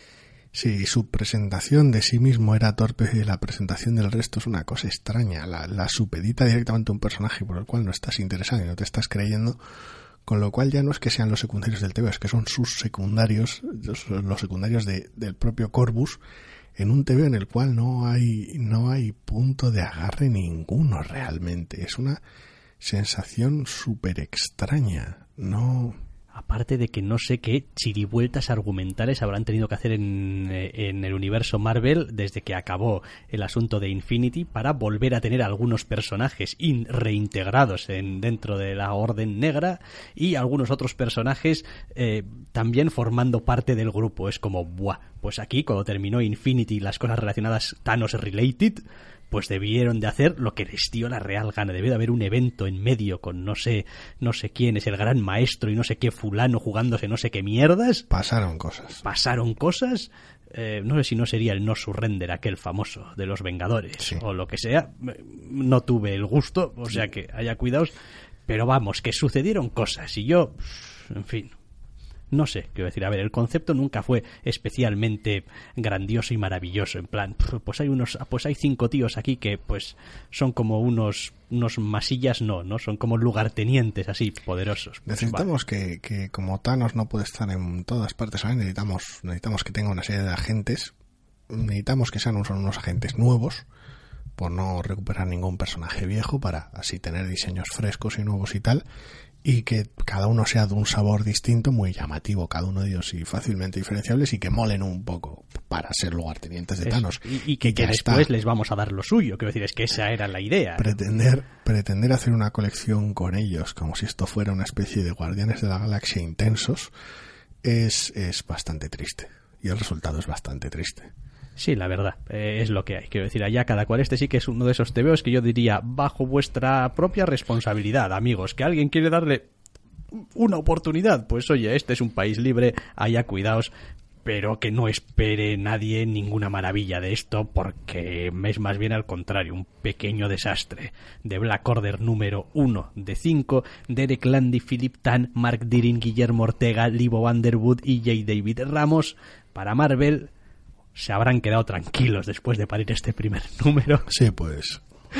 [SPEAKER 2] Sí, su presentación de sí mismo era torpe y la presentación del resto es una cosa extraña. La, la supedita directamente a un personaje por el cual no estás interesado y no te estás creyendo, con lo cual ya no es que sean los secundarios del tebeo, es que son sus secundarios, los, los secundarios de, del propio Corvus, en un tebeo en el cual no hay, no hay punto de agarre ninguno realmente. Es una sensación súper extraña, no...
[SPEAKER 1] Aparte de que no sé qué chirivueltas argumentales habrán tenido que hacer en, en el universo Marvel desde que acabó el asunto de Infinity para volver a tener algunos personajes in, reintegrados en, dentro de la Orden Negra y algunos otros personajes eh, también formando parte del grupo. Es como, buah, pues aquí cuando terminó Infinity las cosas relacionadas Thanos related, pues debieron de hacer lo que les dio la real gana. Debió de haber un evento en medio con no sé no sé quién es el gran maestro y no sé qué fulano jugándose no sé qué mierdas.
[SPEAKER 2] Pasaron cosas.
[SPEAKER 1] Pasaron cosas. Eh, no sé si no sería el no surrender aquel famoso de los Vengadores, sí, o lo que sea. No tuve el gusto, o sea que haya cuidados. Pero vamos, que sucedieron cosas y yo, en fin... No sé, quiero decir, a ver, el concepto nunca fue especialmente grandioso y maravilloso, en plan, pues hay unos, pues hay cinco tíos aquí que pues son como unos unos masillas, no, no, son como lugartenientes así, poderosos. Pues,
[SPEAKER 2] necesitamos vale. que, que como Thanos no puede estar en todas partes, ¿sabes? Necesitamos, necesitamos que tenga una serie de agentes, necesitamos que sean unos, unos agentes nuevos, por no recuperar ningún personaje viejo, para así tener diseños frescos y nuevos y tal, y que cada uno sea de un sabor distinto, muy llamativo cada uno de ellos y fácilmente diferenciables, y que molen un poco para ser lugartenientes de Thanos.
[SPEAKER 1] Eso, y, y que, que después está. Les vamos a dar lo suyo, quiero decir, es que esa era la idea.
[SPEAKER 2] Pretender, pretender hacer una colección con ellos, como si esto fuera una especie de Guardianes de la Galaxia intensos, es, es bastante triste, y el resultado es bastante triste.
[SPEAKER 1] Sí, la verdad, eh, es lo que hay. Quiero decir, allá cada cual, este sí que es uno de esos tebeos que yo diría, bajo vuestra propia responsabilidad, amigos, que alguien quiere darle una oportunidad, pues oye, este es un país libre, allá cuidaos, pero que no espere nadie ninguna maravilla de esto, porque es más bien al contrario, un pequeño desastre. De Black Order número uno de cinco, Derek Landy, Philip Tan, Mark Deering, Guillermo Ortega, Livo Underwood y J. David Ramos. Para Marvel... se habrán quedado tranquilos después de parir este primer número.
[SPEAKER 2] Sí, pues.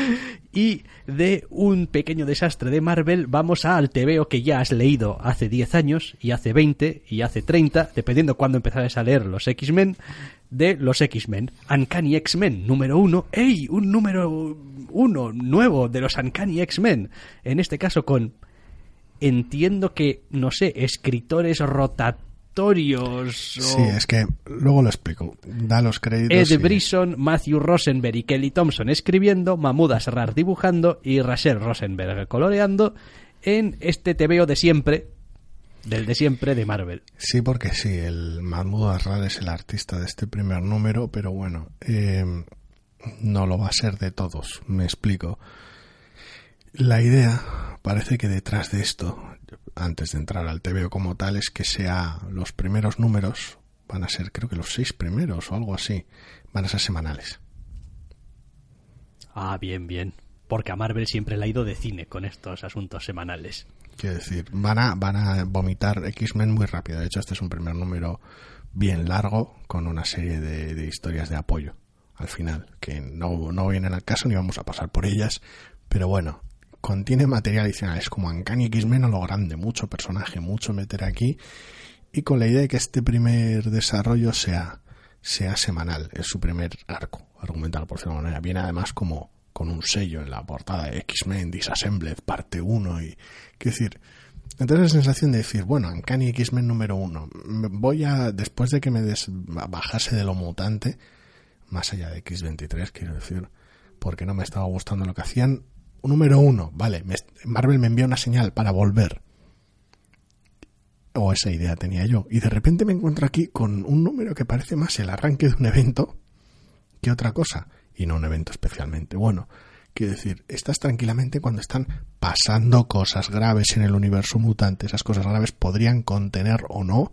[SPEAKER 1] Y de un pequeño desastre de Marvel vamos al tebeo que ya has leído hace diez años, y hace veinte, y hace treinta, dependiendo cuándo empezares a leer los X-Men, de los X-Men. Uncanny X-Men número uno. ¡Ey! Un número uno nuevo de los Uncanny X-Men. En este caso con, entiendo que, no sé, escritores rotativos. O...
[SPEAKER 2] Sí, es que luego lo explico. Da los créditos.
[SPEAKER 1] Ed
[SPEAKER 2] y...
[SPEAKER 1] Brisson, Matthew Rosenberg y Kelly Thompson escribiendo, Mahmoud Asrar dibujando y Rachel Rosenberg coloreando en este tebeo de siempre, del de siempre de Marvel.
[SPEAKER 2] Sí, porque sí, el Mahmoud Asrar es el artista de este primer número, pero bueno, eh, no lo va a ser de todos. Me explico. La idea parece que detrás de esto, antes de entrar al tebeo como tal, es que sea los primeros números, van a ser creo que los seis primeros o algo así, van a ser semanales.
[SPEAKER 1] Ah, bien, bien. Porque a Marvel siempre le ha ido de cine con estos asuntos semanales.
[SPEAKER 2] Quiero decir, van a, van a vomitar X-Men muy rápido. De hecho, este es un primer número bien largo con una serie de, de historias de apoyo al final, que no, no vienen al caso ni vamos a pasar por ellas, pero bueno, contiene material adicional. Es como Uncanny X-Men a lo grande, mucho personaje, mucho meter aquí, y con la idea de que este primer desarrollo sea, sea semanal. Es su primer arco argumental, por decirlo de alguna manera. Viene además como con un sello en la portada de X-Men Disassembled parte uno, y quiero decir, entonces la sensación de decir, bueno, Uncanny X-Men número uno, voy a, después de que me des, bajase de lo mutante, más allá de X veintitrés, quiero decir, porque no me estaba gustando lo que hacían, número uno, vale, me, Marvel me envía una señal para volver, o esa idea tenía yo, y de repente me encuentro aquí con un número que parece más el arranque de un evento que otra cosa, y no un evento especialmente bueno, Quiero decir, estás tranquilamente cuando están pasando cosas graves en el universo mutante. Esas cosas graves podrían contener o no,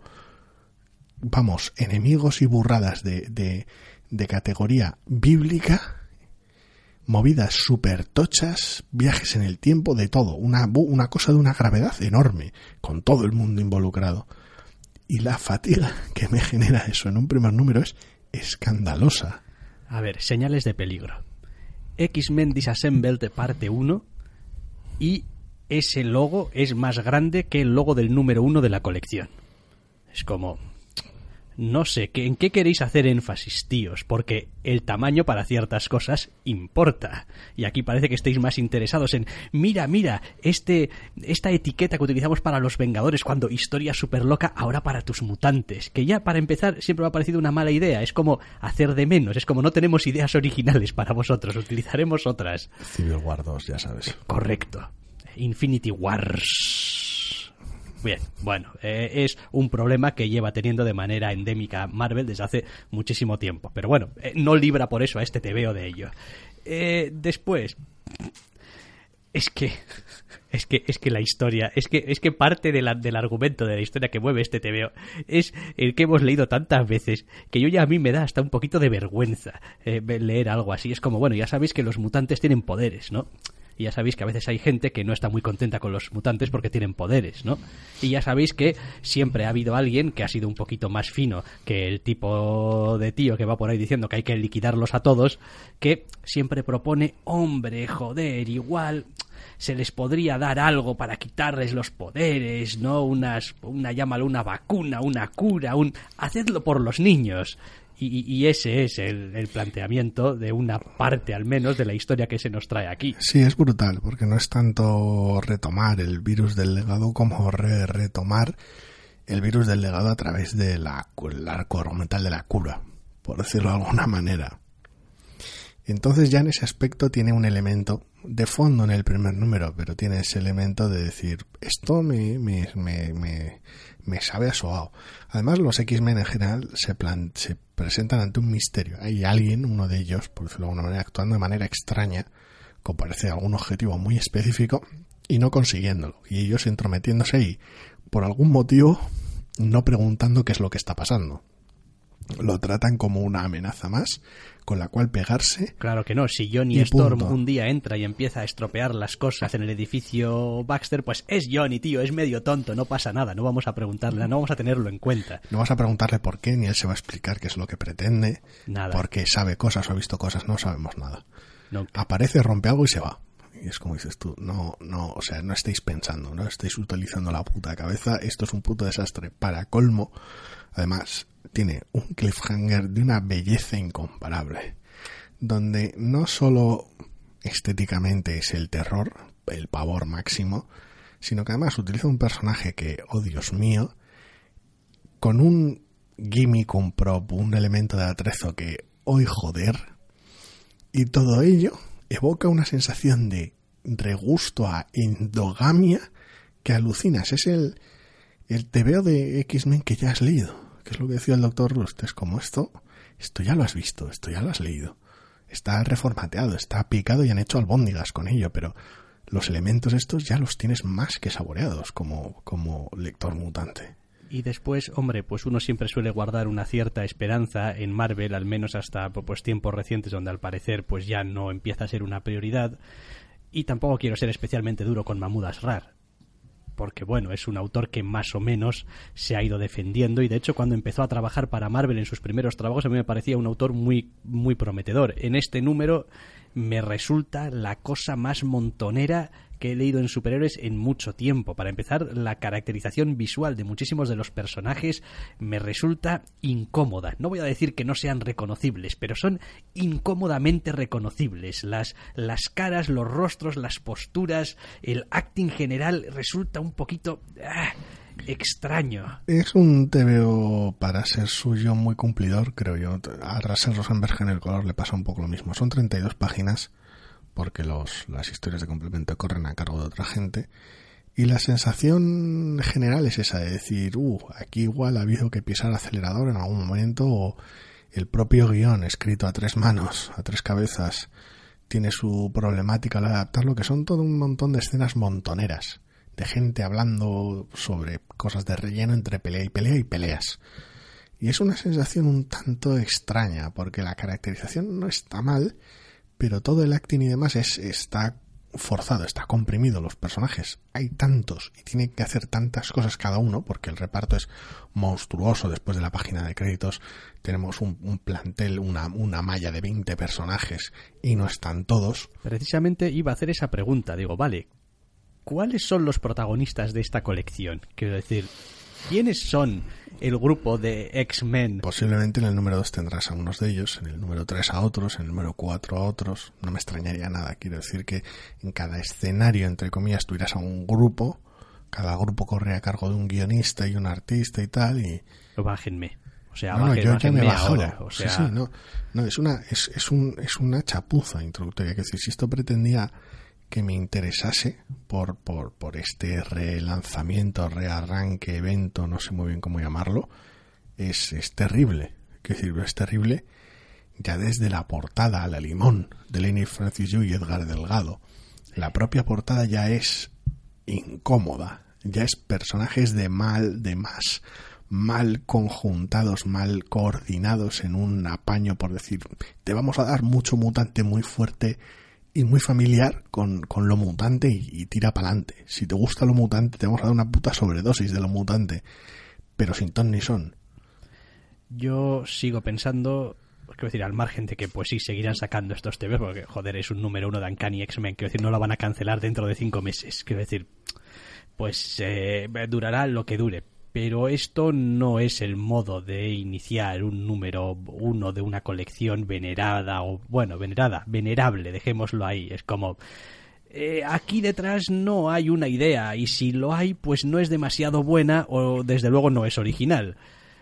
[SPEAKER 2] vamos, enemigos y burradas de, de, de categoría bíblica, movidas súper tochas, viajes en el tiempo, de todo. Una, una cosa de una gravedad enorme, con todo el mundo involucrado. Y la fatiga que me genera eso en un primer número es escandalosa.
[SPEAKER 1] A ver, señales de peligro. X-Men Disassembled parte uno, y ese logo es más grande que el logo del número uno de la colección. Es como... No sé, ¿en qué queréis hacer énfasis, tíos? Porque el tamaño para ciertas cosas importa. Y aquí parece que estéis más interesados en... Mira, mira, este esta etiqueta que utilizamos para los Vengadores cuando historia súper loca, ahora para tus mutantes. Que ya, para empezar, siempre me ha parecido una mala idea. Es como hacer de menos. Es como no tenemos ideas originales para vosotros. Utilizaremos otras.
[SPEAKER 2] Civil War dos, ya sabes.
[SPEAKER 1] Correcto. Infinity Wars... Bien, bueno, eh, es un problema que lleva teniendo de manera endémica Marvel desde hace muchísimo tiempo. Pero bueno, eh, no libra por eso a este tebeo de ello. Eh, después, es que, es que, es que la historia, es que, es que parte de la, del argumento de la historia que mueve este tebeo es el que hemos leído tantas veces que yo ya a mí me da hasta un poquito de vergüenza eh, leer algo así. Es como, bueno, ya sabéis que los mutantes tienen poderes, ¿no? Y ya sabéis que a veces hay gente que no está muy contenta con los mutantes porque tienen poderes, ¿no? Y ya sabéis que siempre ha habido alguien que ha sido un poquito más fino que el tipo de tío que va por ahí diciendo que hay que liquidarlos a todos, que siempre propone, hombre, joder, igual se les podría dar algo para quitarles los poderes, ¿no? Unas, una, llámalo, una vacuna, una cura, un... Hacedlo por los niños. Y, y ese es el, el planteamiento de una parte, al menos, de la historia que se nos trae aquí.
[SPEAKER 2] Sí, es brutal, porque no es tanto retomar el virus del legado como re retomar el virus del legado a través del arco argumental de la cura, por decirlo de alguna manera. Entonces ya en ese aspecto tiene un elemento de fondo en el primer número, pero tiene ese elemento de decir, esto me, me, me, me, me sabe a soao. Además, los X-Men en general se, plan, se presentan ante un misterio. Hay alguien, uno de ellos, por decirlo de alguna manera, actuando de manera extraña, con parece algún objetivo muy específico, y no consiguiéndolo. Y ellos entrometiéndose y, por algún motivo, no preguntando qué es lo que está pasando. Lo tratan como una amenaza más con la cual pegarse.
[SPEAKER 1] Claro que no, si Johnny Storm punto. un día entra y empieza a estropear las cosas en el edificio Baxter, pues es Johnny, tío, es medio tonto, no pasa nada, no vamos a preguntarle, no vamos a tenerlo en cuenta.
[SPEAKER 2] No vamos a preguntarle por qué, ni él se va a explicar qué es lo que pretende,
[SPEAKER 1] nada.
[SPEAKER 2] Porque sabe cosas o ha visto cosas, no sabemos nada.
[SPEAKER 1] No.
[SPEAKER 2] Aparece, rompe algo y se va. Y es como dices tú, no, no, o sea, no estáis pensando, no estáis utilizando la puta cabeza, esto es un puto desastre. Para colmo, además, tiene un cliffhanger de una belleza incomparable, donde no solo estéticamente es el terror, el pavor máximo, sino que además utiliza un personaje que, oh Dios mío, con un gimmick, un prop, un elemento de atrezo que, hoy joder, y todo ello evoca una sensación de regusto a endogamia que alucinas. Es el, el tebeo de X-Men que ya has leído, que es lo que decía el doctor Rust. Es como esto, esto ya lo has visto, esto ya lo has leído. Está reformateado, está picado y han hecho albóndigas con ello, pero los elementos estos ya los tienes más que saboreados como, como lector mutante.
[SPEAKER 1] Y después, hombre, pues uno siempre suele guardar una cierta esperanza en Marvel, al menos hasta pues tiempos recientes, donde al parecer pues ya no empieza a ser una prioridad. Y tampoco quiero ser especialmente duro con Mahmoud Asrar, porque bueno, es un autor que más o menos se ha ido defendiendo, y de hecho cuando empezó a trabajar para Marvel en sus primeros trabajos a mí me parecía un autor muy, muy prometedor. En este número me resulta la cosa más montonera que he leído en superhéroes en mucho tiempo. Para empezar, la caracterización visual de muchísimos de los personajes me resulta incómoda. No voy a decir que no sean reconocibles, pero son incómodamente reconocibles. Las, las caras, los rostros, las posturas, el acting general resulta un poquito ah, extraño.
[SPEAKER 2] Es un tebeo para ser suyo muy cumplidor, creo yo. A Russell Rosenberg en el color le pasa un poco lo mismo. Son treinta y dos páginas, porque los, las historias de complemento corren a cargo de otra gente, y la sensación general es esa de decir, uh, aquí igual ha habido que pisar acelerador en algún momento, o el propio guión escrito a tres manos, a tres cabezas, tiene su problemática al adaptarlo, que son todo un montón de escenas montoneras, de gente hablando sobre cosas de relleno entre pelea y pelea y peleas. Y es una sensación un tanto extraña, porque la caracterización no está mal, pero todo el acting y demás es, está forzado, está comprimido. Los personajes hay tantos y tienen que hacer tantas cosas cada uno, porque el reparto es monstruoso. Después de la página de créditos tenemos un, un plantel, una, una malla de veinte personajes y no están todos.
[SPEAKER 1] Precisamente iba a hacer esa pregunta, digo, vale, ¿cuáles son los protagonistas de esta colección? Quiero decir, ¿quiénes son el grupo de X-Men?
[SPEAKER 2] Posiblemente en el número dos tendrás a unos de ellos, en el número tres a otros, en el número cuatro a otros. No me extrañaría nada. Quiero decir que en cada escenario, entre comillas, tú irás a un grupo. Cada grupo corre a cargo de un guionista y un artista y tal. Y
[SPEAKER 1] bájenme. O sea,
[SPEAKER 2] no, no,
[SPEAKER 1] bajen,
[SPEAKER 2] yo ya me he bajado.
[SPEAKER 1] ahora. O sea...
[SPEAKER 2] Sí, sí, no. No, es una, es, es, un, es una chapuza introductoria. Es decir, si esto pretendía que me interesase por, por, por este relanzamiento, rearranque, evento, no sé muy bien cómo llamarlo, es, es terrible. Quiero decir, es terrible ya desde la portada a la limón de Leiney Francis Yu y Edgar Delgado. La propia portada ya es incómoda, ya es personajes de mal, de más, mal conjuntados, mal coordinados en un apaño, por decir, te vamos a dar mucho mutante muy fuerte y muy familiar con, con lo mutante y, y tira para adelante. Si te gusta lo mutante, te vamos a dar una puta sobredosis de lo mutante, pero sin ton ni son.
[SPEAKER 1] Yo sigo pensando, quiero decir, al margen de que pues sí, seguirán sacando estos T V, porque joder, es un número uno de Uncanny X-Men, quiero decir, no lo van a cancelar dentro de cinco meses, quiero decir, pues eh, durará lo que dure. Pero esto no es el modo de iniciar un número uno de una colección venerada, o bueno, venerada, venerable, dejémoslo ahí. Es como, eh, aquí detrás no hay una idea, y si lo hay, pues no es demasiado buena, o desde luego no es original.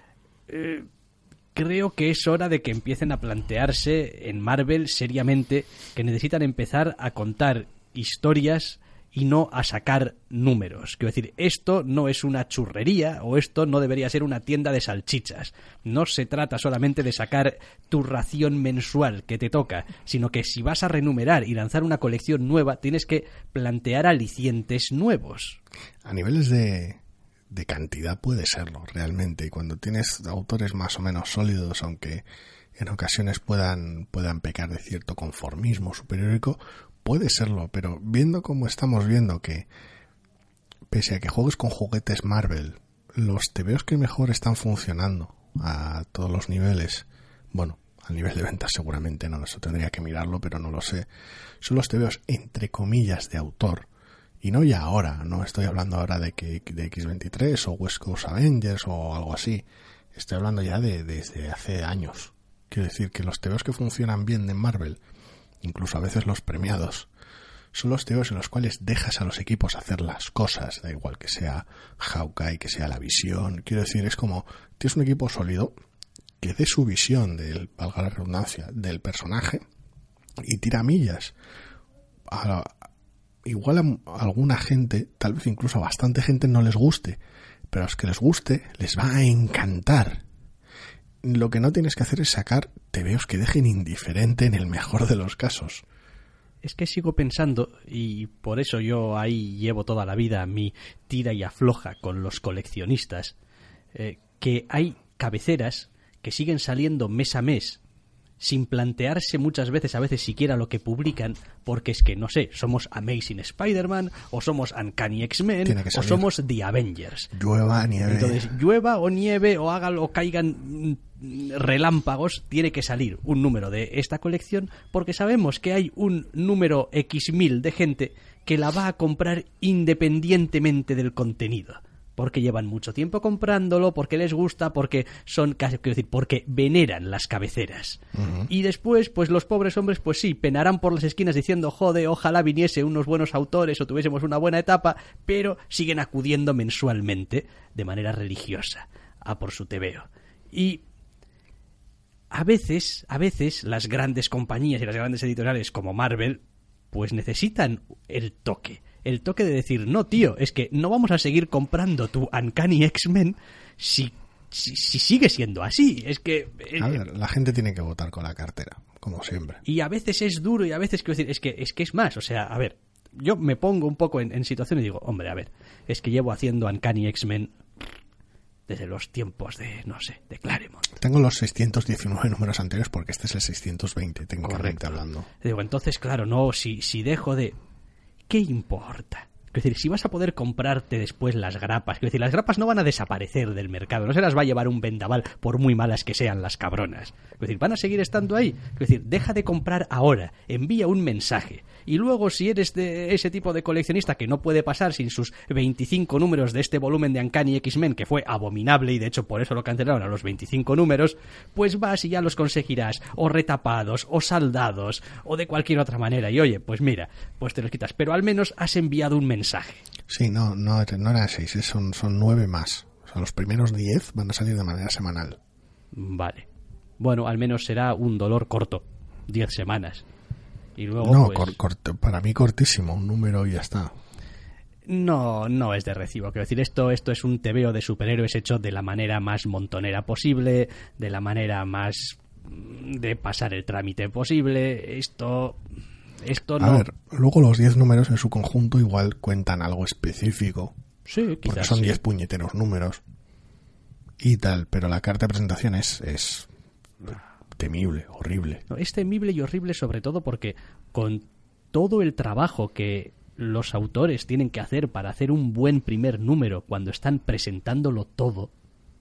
[SPEAKER 1] Eh, creo que es hora de que empiecen a plantearse en Marvel seriamente que necesitan empezar a contar historias y no a sacar números. Quiero decir, esto no es una churrería, o esto no debería ser una tienda de salchichas. No se trata solamente de sacar tu ración mensual que te toca, sino que si vas a renumerar y lanzar una colección nueva, tienes que plantear alicientes nuevos.
[SPEAKER 2] A niveles de, de cantidad puede serlo, realmente. Y cuando tienes autores más o menos sólidos, aunque en ocasiones puedan, puedan pecar de cierto conformismo superiórico, puede serlo, pero viendo como estamos viendo que, pese a que juegues con juguetes Marvel, los tebeos que mejor están funcionando a todos los niveles, bueno, al nivel de ventas seguramente no, eso tendría que mirarlo, pero no lo sé, son los tebeos entre comillas de autor, y no ya ahora, no estoy hablando ahora de que de X veintitrés o West Coast Avengers o algo así, estoy hablando ya de desde hace años. Quiero decir que los tebeos que funcionan bien de Marvel, incluso a veces los premiados, son los tebeos en los cuales dejas a los equipos hacer las cosas, da igual que sea Hawkeye, que sea la visión. Quiero decir, es como, tienes un equipo sólido que dé su visión, del, valga la redundancia, del personaje y tira millas. A, igual a, a alguna gente, tal vez incluso a bastante gente no les guste, pero a los que les guste les va a encantar. Lo que no tienes que hacer es sacar tebeos que dejen indiferente en el mejor de los casos.
[SPEAKER 1] Es que sigo pensando, y por eso yo ahí llevo toda la vida mi tira y afloja con los coleccionistas, eh, que hay cabeceras que siguen saliendo mes a mes sin plantearse muchas veces, a veces siquiera lo que publican, porque es que, no sé, somos Amazing Spider-Man, o somos Uncanny X-Men, o somos The Avengers.
[SPEAKER 2] Llueva, nieve.
[SPEAKER 1] Entonces, llueva o nieve, o hagan o caigan relámpagos, tiene que salir un número de esta colección, porque sabemos que hay un número X mil de gente que la va a comprar independientemente del contenido. Porque llevan mucho tiempo comprándolo, porque les gusta, porque son, quiero decir, porque veneran las cabeceras. Uh-huh. Y después, pues los pobres hombres, pues sí, penarán por las esquinas diciendo, joder, ojalá viniese unos buenos autores o tuviésemos una buena etapa, pero siguen acudiendo mensualmente, de manera religiosa, a por su tebeo. Y a veces, a veces, las grandes compañías y las grandes editoriales como Marvel, pues necesitan el toque. El toque de decir, no, tío, es que no vamos a seguir comprando tu Uncanny X-Men si, si, si sigue siendo así. Es que...
[SPEAKER 2] A ver, la gente tiene que votar con la cartera. como siempre.
[SPEAKER 1] Y a veces es duro y a veces, quiero decir, es que es, que es más, o sea, a ver, yo me pongo un poco en, en situación y digo, hombre, a ver, es que llevo haciendo Uncanny X-Men desde los tiempos de, no sé, de Claremont.
[SPEAKER 2] Tengo los seiscientos diecinueve números anteriores porque este es el seiscientos veinte, técnicamente hablando.
[SPEAKER 1] Digo, entonces, claro, no, si, si dejo de... ¿Qué importa? Es decir, si vas a poder comprarte después las grapas, es decir, las grapas no van a desaparecer del mercado, no se las va a llevar un vendaval por muy malas que sean las cabronas. Es decir, van a seguir estando ahí. Es decir, deja de comprar ahora, envía un mensaje. Y luego, si eres de ese tipo de coleccionista que no puede pasar sin sus veinticinco números de este volumen de Uncanny X-Men, que fue abominable y de hecho por eso lo cancelaron a los veinticinco números, pues vas y ya los conseguirás, o retapados, o saldados, o de cualquier otra manera. Y oye, pues mira, pues te los quitas. Pero al menos has enviado un mensaje. mensaje.
[SPEAKER 2] Sí, no, no, no eran seis, son, son nueve más. O sea, los primeros diez van a salir de manera semanal.
[SPEAKER 1] Vale. Bueno, al menos será un dolor corto. Diez semanas. Y luego,
[SPEAKER 2] no,
[SPEAKER 1] pues...
[SPEAKER 2] cor, corto, para mí cortísimo, un número y ya está.
[SPEAKER 1] No, no es de recibo. Quiero decir, esto, esto es un tebeo de superhéroes hecho de la manera más montonera posible, de la manera más de pasar el trámite posible. Esto... Esto no...
[SPEAKER 2] A ver, luego los diez números en su conjunto igual cuentan algo específico.
[SPEAKER 1] Sí, quizás
[SPEAKER 2] porque son
[SPEAKER 1] sí.
[SPEAKER 2] diez puñeteros números y tal, pero la carta de presentación es, es temible, horrible.
[SPEAKER 1] No, es temible y horrible sobre todo porque con todo el trabajo que los autores tienen que hacer para hacer un buen primer número cuando están presentándolo todo,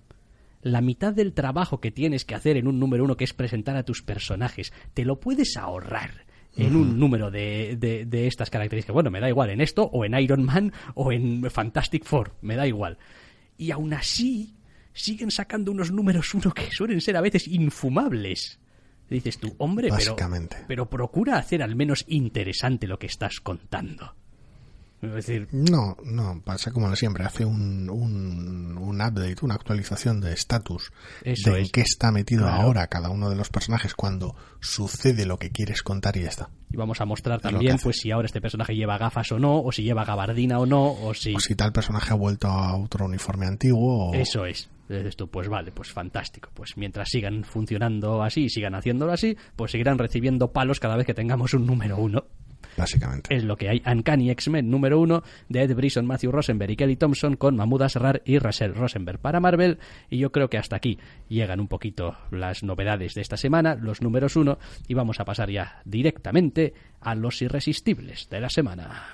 [SPEAKER 1] la mitad del trabajo que tienes que hacer en un número uno, que es presentar a tus personajes, te lo puedes ahorrar en un número de, de, de estas características. Bueno, me da igual en esto, o en Iron Man, o en Fantastic Four, me da igual. Y aún así, siguen sacando unos números uno que suelen ser a veces infumables. Dices tú, hombre, pero, pero procura hacer al menos interesante lo que estás contando. Es decir...
[SPEAKER 2] No, no, pasa como siempre, hace un, un, un update, una actualización de estatus de en qué está metido claro. ahora cada uno de los personajes cuando sucede lo que quieres contar y ya está.
[SPEAKER 1] Y vamos a mostrar también pues si ahora este personaje lleva gafas o no, o si lleva gabardina o no, o si...
[SPEAKER 2] O si tal personaje ha vuelto a otro uniforme antiguo o...
[SPEAKER 1] Eso es. Dices tú, pues vale, pues fantástico. Pues mientras sigan funcionando así y sigan haciéndolo así, pues seguirán recibiendo palos cada vez que tengamos un número uno.
[SPEAKER 2] Básicamente.
[SPEAKER 1] Es lo que hay. Uncanny X-Men número uno de Ed Brisson, Matthew Rosenberg y Kelly Thompson con Mahmoud Asrar y Rachel Rosenberg para Marvel. Y yo creo que hasta aquí llegan un poquito las novedades de esta semana, los números uno, y vamos a pasar ya directamente a los irresistibles de la semana.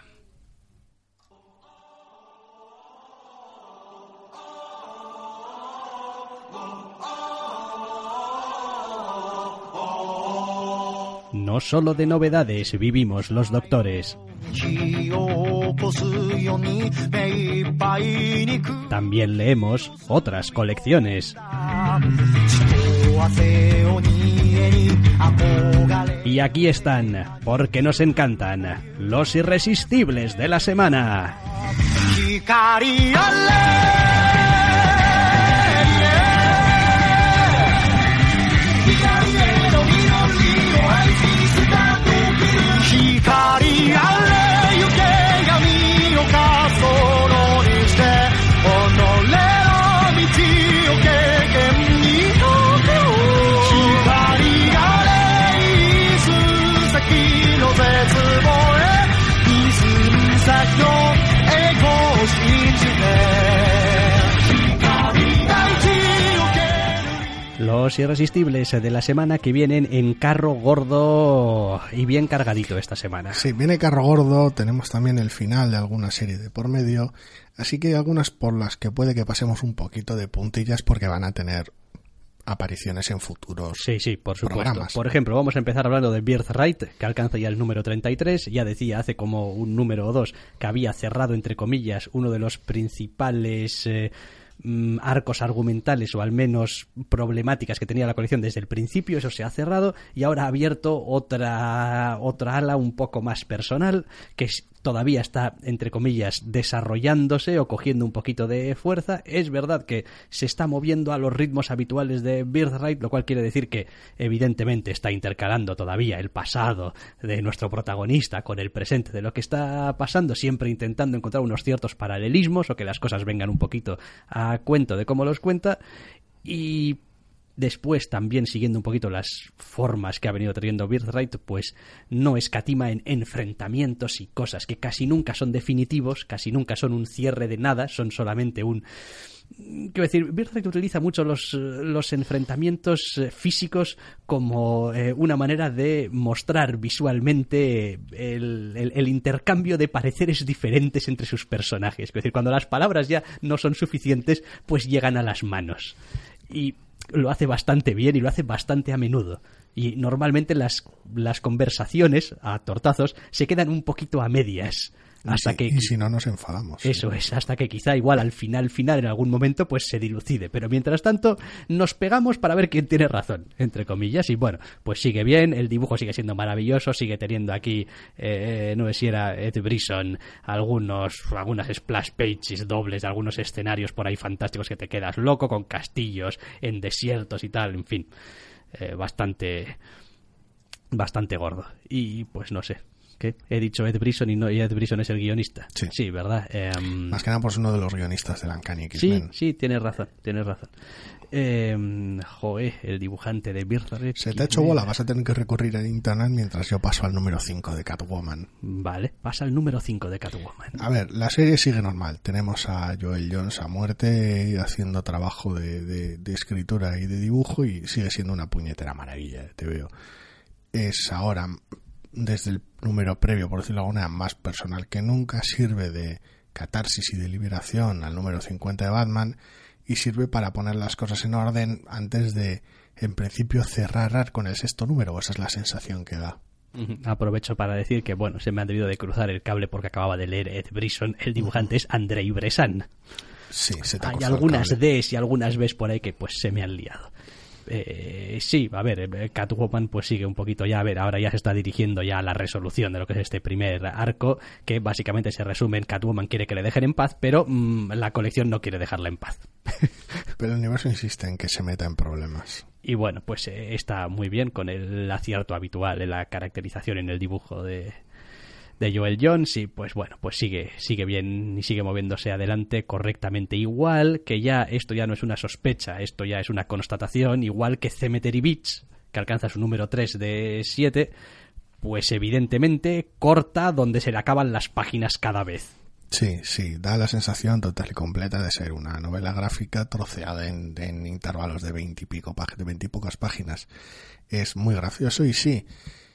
[SPEAKER 1] No solo de novedades vivimos los doctores. También leemos otras colecciones. Y aquí están, porque nos encantan, los irresistibles de la semana. Los irresistibles de la semana que vienen en carro gordo y bien cargadito esta semana.
[SPEAKER 2] Sí, viene carro gordo, tenemos también el final de alguna serie de por medio, así que hay algunas por las que puede que pasemos un poquito de puntillas porque van a tener apariciones en futuros
[SPEAKER 1] sí, sí, por supuesto.
[SPEAKER 2] programas.
[SPEAKER 1] Por ejemplo, vamos a empezar hablando de Birthright, que alcanza ya el número treinta y tres. Ya decía hace como un número o dos que había cerrado, entre comillas, uno de los principales... Eh, arcos argumentales o al menos problemáticas que tenía la colección desde el principio. Eso se ha cerrado y ahora ha abierto otra otra ala un poco más personal que todavía está, entre comillas, desarrollándose o cogiendo un poquito de fuerza. Es verdad que se está moviendo a los ritmos habituales de Birthright, lo cual quiere decir que evidentemente está intercalando todavía el pasado de nuestro protagonista con el presente de lo que está pasando, siempre intentando encontrar unos ciertos paralelismos o que las cosas vengan un poquito a cuento de cómo los cuenta. Y Después, también siguiendo un poquito las formas que ha venido teniendo Birthright, pues no escatima en enfrentamientos y cosas que casi nunca son definitivos, casi nunca son un cierre de nada, son solamente un... Quiero decir, Birthright utiliza mucho los, los enfrentamientos físicos como eh, una manera de mostrar visualmente el, el, el intercambio de pareceres diferentes entre sus personajes. Es decir, cuando las palabras ya no son suficientes, pues llegan a las manos. Y lo hace bastante bien y lo hace bastante a menudo. Y normalmente las, las conversaciones a tortazos se quedan un poquito a medias. Hasta
[SPEAKER 2] y, si,
[SPEAKER 1] que,
[SPEAKER 2] y si no nos enfadamos.
[SPEAKER 1] Eso
[SPEAKER 2] sí.
[SPEAKER 1] es, hasta que quizá igual al final, final, en algún momento, pues se dilucide. Pero mientras tanto, nos pegamos para ver quién tiene razón, entre comillas. Y bueno, pues sigue bien, el dibujo sigue siendo maravilloso, sigue teniendo aquí, eh, no sé si era Ed Brisson, algunos, algunas splash pages dobles de algunos escenarios por ahí fantásticos que te quedas loco, con castillos en desiertos y tal, en fin. Eh, bastante, bastante gordo. Y pues no sé. ¿Qué? He dicho Ed Brisson y no y Ed Brisson es el guionista.
[SPEAKER 2] Sí,
[SPEAKER 1] sí ¿verdad? Eh,
[SPEAKER 2] Más que nada por ser uno de los guionistas de Uncanny
[SPEAKER 1] Sí,
[SPEAKER 2] X-Men.
[SPEAKER 1] sí, tienes razón, tienes razón. Eh, joe, el dibujante de Birthright.
[SPEAKER 2] Se te ha hecho bola, vas a tener que recurrir a internet mientras yo paso al número cinco de Catwoman.
[SPEAKER 1] Vale, pasa al número cinco de Catwoman.
[SPEAKER 2] A ver, la serie sigue normal. Tenemos a Joel Jones a muerte haciendo trabajo de, de, de escritura y de dibujo y sigue siendo una puñetera maravilla, te veo. Es ahora... desde el número previo, por decirlo de alguna manera, más personal que nunca, sirve de catarsis y de liberación al número cincuenta de Batman y sirve para poner las cosas en orden antes de, en principio, cerrar con el sexto número. Esa es la sensación que da.
[SPEAKER 1] Aprovecho para decir que, bueno, se me ha debido de cruzar el cable porque acababa de leer Ed Brisson, el dibujante es Andrei Bressan.
[SPEAKER 2] Sí, se te ha
[SPEAKER 1] Hay
[SPEAKER 2] cruzado
[SPEAKER 1] algunas
[SPEAKER 2] el cable.
[SPEAKER 1] Ds y algunas Bs por ahí que pues se me han liado. Eh, sí, a ver, Catwoman pues sigue un poquito ya, a ver, ahora ya se está dirigiendo ya a la resolución de lo que es este primer arco, que básicamente se resume en Catwoman quiere que le dejen en paz, pero mmm, la colección no quiere dejarla en paz.
[SPEAKER 2] Pero el universo insiste en que se meta en problemas.
[SPEAKER 1] Y bueno, pues eh, está muy bien con el acierto habitual en la caracterización en el dibujo de... de Joel Jones y pues bueno, pues sigue sigue bien y sigue moviéndose adelante correctamente, igual que ya esto ya no es una sospecha, esto ya es una constatación, igual que Cemetery Beach, que alcanza su número tres de siete, pues evidentemente corta donde se le acaban las páginas cada vez.
[SPEAKER 2] Sí, sí, da la sensación total y completa de ser una novela gráfica troceada en, en intervalos de veinte y pico, de veinte y pocas páginas. Es muy gracioso y sí,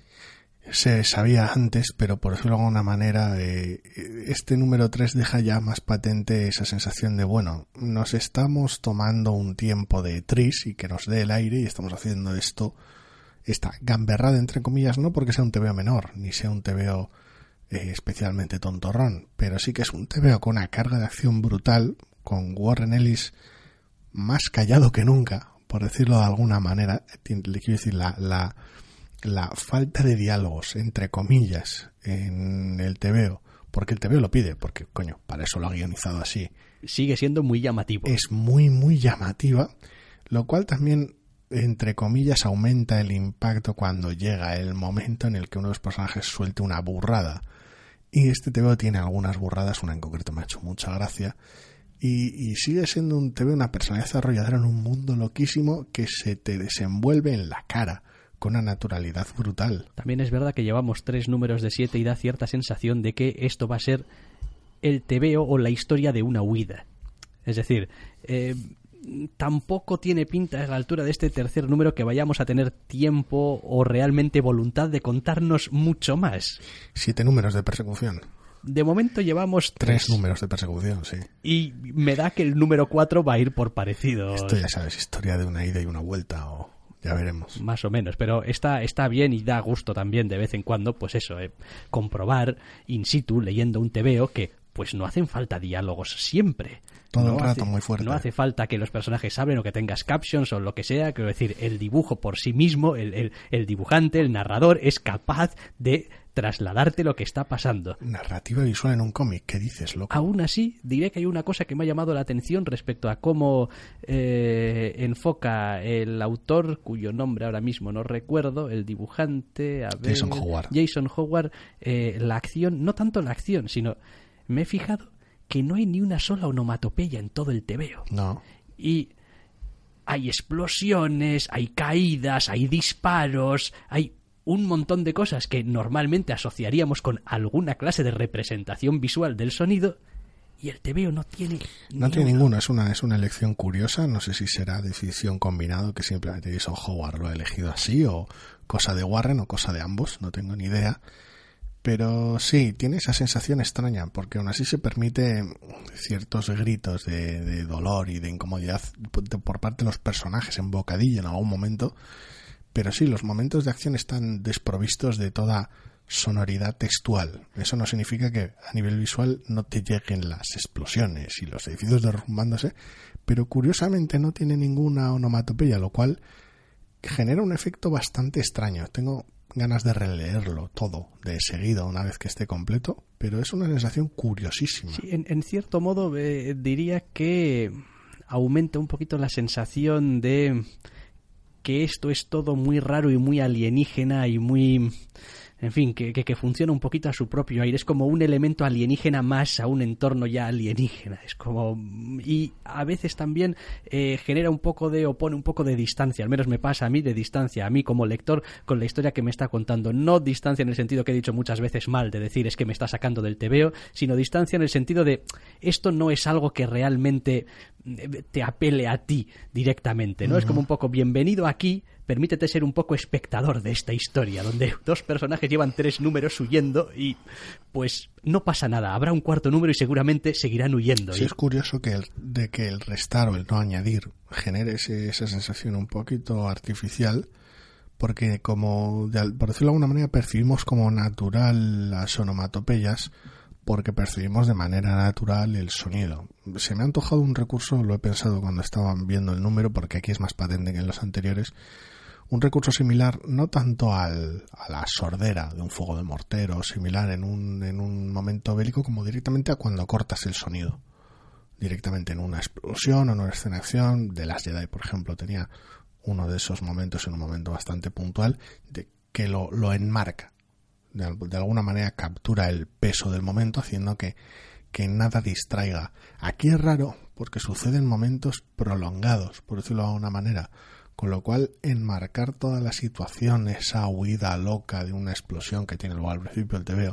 [SPEAKER 2] se sabía antes, pero por decirlo de alguna manera, eh, este número tres deja ya más patente esa sensación de, bueno, nos estamos tomando un tiempo de tris y que nos dé el aire y estamos haciendo esto, esta gamberrada entre comillas, no porque sea un tebeo menor, ni sea un tebeo eh, especialmente tontorrón, pero sí que es un tebeo con una carga de acción brutal, con Warren Ellis más callado que nunca, por decirlo de alguna manera. Le quiero decir, la... la la falta de diálogos, entre comillas, en el tebeo, porque el tebeo lo pide, porque, coño, para eso lo ha guionizado así.
[SPEAKER 1] Sigue siendo muy llamativo.
[SPEAKER 2] Es muy, muy llamativa, lo cual también, entre comillas, aumenta el impacto cuando llega el momento en el que uno de los personajes suelte una burrada. Y este tebeo tiene algunas burradas, una en concreto me ha hecho mucha gracia, y, y sigue siendo un tebeo, una personalidad desarrolladora en un mundo loquísimo que se te desenvuelve en la cara, con una naturalidad brutal.
[SPEAKER 1] También es verdad que llevamos tres números de siete y da cierta sensación de que esto va a ser el tebeo o la historia de una huida. Es decir, eh, tampoco tiene pinta a la altura de este tercer número que vayamos a tener tiempo o realmente voluntad de contarnos mucho más.
[SPEAKER 2] Siete números de persecución.
[SPEAKER 1] De momento llevamos
[SPEAKER 2] tres.
[SPEAKER 1] tres
[SPEAKER 2] números de persecución, sí.
[SPEAKER 1] Y me da que el número cuatro va a ir por parecido.
[SPEAKER 2] Esto ya sabes, historia de una ida y una vuelta o... ya veremos.
[SPEAKER 1] Más o menos, pero está, está bien y da gusto también de vez en cuando, pues eso, eh, comprobar in situ, leyendo un tebeo, que pues no hacen falta diálogos siempre.
[SPEAKER 2] Todo
[SPEAKER 1] no
[SPEAKER 2] el rato
[SPEAKER 1] hace,
[SPEAKER 2] muy fuerte.
[SPEAKER 1] No hace falta que los personajes hablen o que tengas captions o lo que sea, quiero decir, el dibujo por sí mismo, el, el, el dibujante, el narrador, es capaz de trasladarte lo que está pasando.
[SPEAKER 2] Narrativa visual en un cómic, ¿qué dices, loco?
[SPEAKER 1] Aún así, diré que hay una cosa que me ha llamado la atención respecto a cómo eh, enfoca el autor, cuyo nombre ahora mismo no recuerdo, el dibujante, a ver,
[SPEAKER 2] Jason Howard.
[SPEAKER 1] Jason Howard, eh, la acción, no tanto la acción, sino me he fijado que no hay ni una sola onomatopeya en todo el tebeo.
[SPEAKER 2] No.
[SPEAKER 1] Y hay explosiones, hay caídas, hay disparos, hay un montón de cosas que normalmente asociaríamos con alguna clase de representación visual del sonido, y el tebeo no tiene
[SPEAKER 2] no
[SPEAKER 1] ni
[SPEAKER 2] tiene
[SPEAKER 1] uno.
[SPEAKER 2] ninguna. Es una es una elección curiosa. No sé si será decisión combinado, que simplemente Jason Howard lo ha elegido así, o cosa de Warren o cosa de ambos, no tengo ni idea. Pero sí, tiene esa sensación extraña, porque aún así se permite ciertos gritos de, de dolor y de incomodidad por parte de los personajes en bocadillo en algún momento. Pero sí, los momentos de acción están desprovistos de toda sonoridad textual. Eso no significa que a nivel visual no te lleguen las explosiones y los edificios derrumbándose, pero curiosamente no tiene ninguna onomatopeya, lo cual genera un efecto bastante extraño. Tengo ganas de releerlo todo de seguido una vez que esté completo, pero es una sensación curiosísima.
[SPEAKER 1] Sí, en, en cierto modo eh, diría que aumenta un poquito la sensación de que esto es todo muy raro y muy alienígena y muy... En fin, que, que, que funciona un poquito a su propio aire. Es como un elemento alienígena más a un entorno ya alienígena. Es como... Y a veces también eh, genera un poco de... o pone un poco de distancia. Al menos me pasa a mí de distancia. A mí como lector con la historia que me está contando. No distancia en el sentido que he dicho muchas veces mal de decir es que me está sacando del tebeo, sino distancia en el sentido de esto no es algo que realmente te apele a ti directamente, ¿no? Uh-huh. Es como un poco bienvenido aquí, permítete ser un poco espectador de esta historia, donde dos personajes llevan tres números huyendo y pues no pasa nada, habrá un cuarto número y seguramente seguirán huyendo.
[SPEAKER 2] Sí,
[SPEAKER 1] y...
[SPEAKER 2] es curioso que el, de que el restar o el no añadir genere ese, esa sensación un poquito artificial, porque como, por decirlo de alguna manera, percibimos como natural las onomatopeyas, porque percibimos de manera natural el sonido. Se me ha antojado un recurso, lo he pensado cuando estaba viendo el número, porque aquí es más patente que en los anteriores, un recurso similar, no tanto al, a la sordera de un fuego de mortero, similar en un, en un momento bélico, como directamente a cuando cortas el sonido. Directamente en una explosión o en una escena de acción. The Last Jedi, por ejemplo, tenía uno de esos momentos en un momento bastante puntual de que lo, lo enmarca. De, de alguna manera captura el peso del momento, haciendo que, que nada distraiga. Aquí es raro porque suceden momentos prolongados, por decirlo de alguna manera, con lo cual enmarcar toda la situación, esa huida loca de una explosión que tiene lugar al principio del tebeo,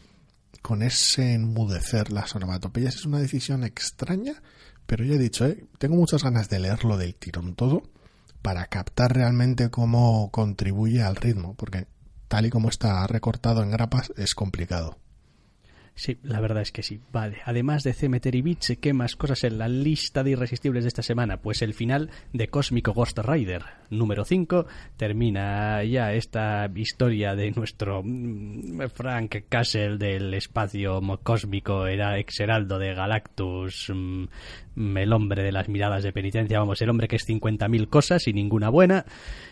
[SPEAKER 2] con ese enmudecer las onomatopeyas, es una decisión extraña, pero ya he dicho, ¿eh? Tengo muchas ganas de leerlo del tirón todo para captar realmente cómo contribuye al ritmo, porque tal y como está recortado en grapas es complicado.
[SPEAKER 1] Sí, la verdad es que sí. Vale, además de Cemetery Beach, ¿qué más cosas en la lista de irresistibles de esta semana? Pues el final de Cósmico Ghost Rider, número cinco. Termina ya esta historia de nuestro Frank Castle del espacio cósmico, era ex heraldo de Galactus, el hombre de las miradas de penitencia, vamos, el hombre que es cincuenta mil cosas y ninguna buena.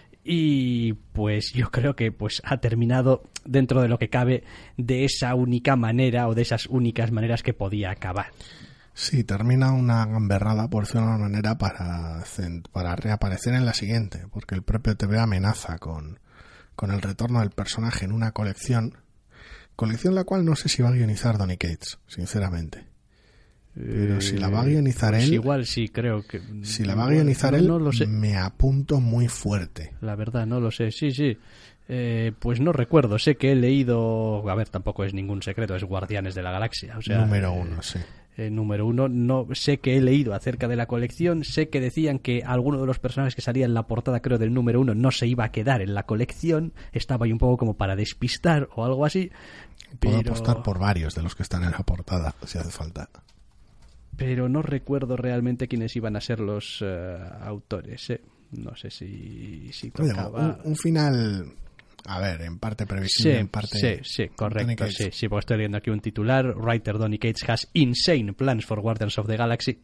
[SPEAKER 1] Y pues yo creo que pues ha terminado dentro de lo que cabe de esa única manera o de esas únicas maneras que podía acabar.
[SPEAKER 2] Sí, termina una gamberrada, por decirlo de una manera, para, para reaparecer en la siguiente, porque el propio T V amenaza con, con el retorno del personaje en una colección, colección la cual no sé si va a guionizar Donny Cates, sinceramente. Pero si la va a guionizar
[SPEAKER 1] pues
[SPEAKER 2] él,
[SPEAKER 1] igual sí, creo que
[SPEAKER 2] si la va a guionizar no, él,
[SPEAKER 1] no lo sé.
[SPEAKER 2] Me apunto muy fuerte.
[SPEAKER 1] La verdad, no lo sé. Sí, sí. Eh, pues no recuerdo. Sé que he leído, a ver, tampoco es ningún secreto, es Guardianes de la Galaxia. O sea,
[SPEAKER 2] número uno,
[SPEAKER 1] eh,
[SPEAKER 2] sí.
[SPEAKER 1] Eh, número uno. No sé que he leído acerca de la colección. Sé que decían que alguno de los personajes que salía en la portada, creo, del número uno, no se iba a quedar en la colección. Estaba ahí un poco como para despistar o algo así.
[SPEAKER 2] Puedo
[SPEAKER 1] pero...
[SPEAKER 2] apostar por varios de los que están en la portada, si hace falta.
[SPEAKER 1] Pero no recuerdo realmente quiénes iban a ser los uh, autores. ¿eh? No sé si, si tocaba...
[SPEAKER 2] un, un final, a ver, en parte previsible,
[SPEAKER 1] sí,
[SPEAKER 2] en parte...
[SPEAKER 1] Sí, sí, correcto. Sí, sí, porque estoy leyendo aquí un titular. Writer Donny Cates has insane plans for Guardians of the Galaxy.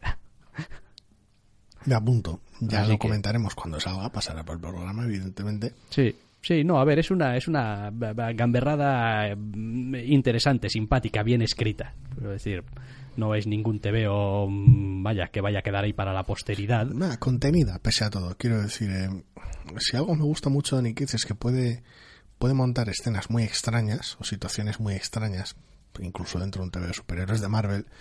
[SPEAKER 2] Me apunto. Ya
[SPEAKER 1] Así
[SPEAKER 2] lo
[SPEAKER 1] que...
[SPEAKER 2] comentaremos cuando salga, pasará por el programa, evidentemente.
[SPEAKER 1] Sí. Sí, no, a ver, es una es una gamberrada interesante, simpática, bien escrita. Quiero decir, no es ningún tebeo, vaya, que vaya a quedar ahí para la posteridad.
[SPEAKER 2] Nada, contenida, pese a todo. Quiero decir, eh, si algo me gusta mucho de Donny Cates es que puede, puede montar escenas muy extrañas o situaciones muy extrañas, incluso dentro de un tebeo de superhéroes de Marvel,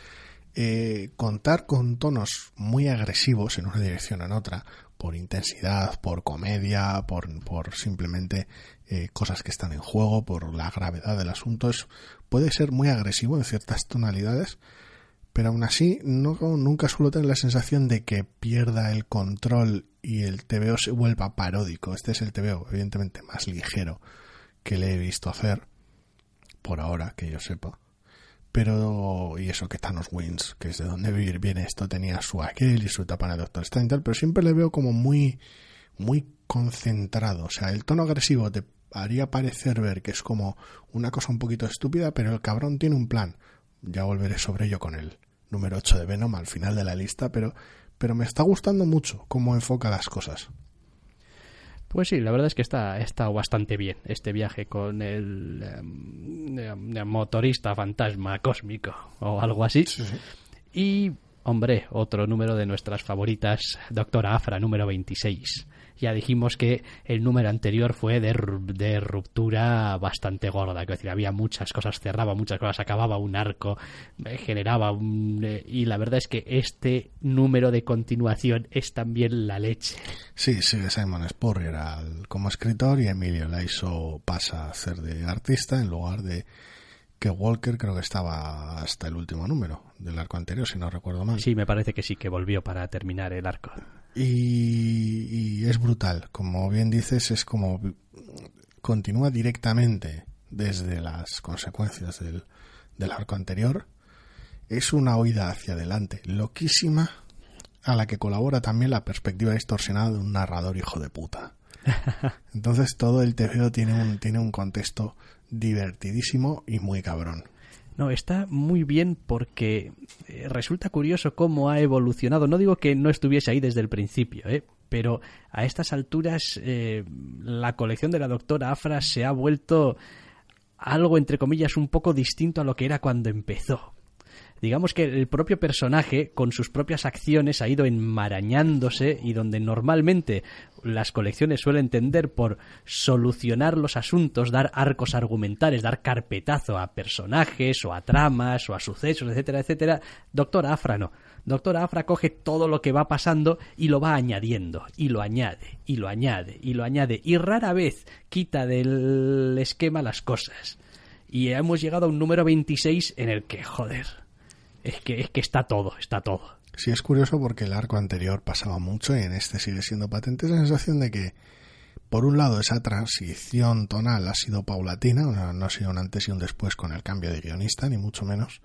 [SPEAKER 2] eh, contar con tonos muy agresivos en una dirección o en otra, por intensidad, por comedia, por, por simplemente eh, cosas que están en juego, por la gravedad del asunto, es, puede ser muy agresivo en ciertas tonalidades, pero aún así no, nunca suelo tener la sensación de que pierda el control y el T V O se vuelva paródico. Este es el T V O evidentemente más ligero que le he visto hacer, por ahora, que yo sepa. Pero, y eso que Thanos Wins, que es de donde vivir viene esto, tenía su aquel y su etapa en el Doctor Strange y tal, pero siempre le veo como muy, muy concentrado. O sea, el tono agresivo te haría parecer ver que es como una cosa un poquito estúpida, pero el cabrón tiene un plan. Ya volveré sobre ello con el número ocho de Venom al final de la lista, pero, pero me está gustando mucho cómo enfoca las cosas.
[SPEAKER 1] Pues sí, la verdad es que está, está bastante bien este viaje con el eh, eh, motorista fantasma cósmico o algo así.
[SPEAKER 2] Sí, sí.
[SPEAKER 1] Y, hombre, otro número de nuestras favoritas, Doctora Aphra, número veintiséis. Ya dijimos que el número anterior fue de, de ruptura bastante gorda, que decir, había muchas cosas, cerraba muchas cosas, acababa un arco, eh, generaba un... Eh, y la verdad es que este número de continuación es también la leche.
[SPEAKER 2] Sí, sigue Simon Spurrier al, como escritor y Emilio Laiso pasa a ser de artista en lugar de que Walker creo que estaba hasta el último número del arco anterior, si no recuerdo mal.
[SPEAKER 1] Sí, me parece que sí, que volvió para terminar el arco.
[SPEAKER 2] Y, y es brutal, como bien dices, es como continúa directamente desde las consecuencias del, del arco anterior. Es una huida hacia adelante loquísima, a la que colabora también la perspectiva distorsionada de un narrador hijo de puta. Entonces todo el T V O tiene un, tiene un contexto divertidísimo y muy cabrón.
[SPEAKER 1] No, está muy bien porque resulta curioso cómo ha evolucionado. No digo que no estuviese ahí desde el principio, ¿eh? Pero a estas alturas eh, la colección de la Doctora Aphra se ha vuelto algo, entre comillas, un poco distinto a lo que era cuando empezó. Digamos que el propio personaje, con sus propias acciones, ha ido enmarañándose, y donde normalmente las colecciones suelen tender por solucionar los asuntos, dar arcos argumentales, dar carpetazo a personajes o a tramas o a sucesos, etcétera, etcétera, Doctora Aphra no. Doctora Aphra coge todo lo que va pasando y lo va añadiendo, y lo añade, y lo añade, y lo añade, y rara vez quita del esquema las cosas. Y hemos llegado a un número veintiséis en el que, joder... Es que, es que está todo, está todo.
[SPEAKER 2] Sí, es curioso porque el arco anterior pasaba mucho y en este sigue siendo patente esa sensación de que, por un lado, esa transición tonal ha sido paulatina, o sea, no ha sido un antes y un después con el cambio de guionista, ni mucho menos.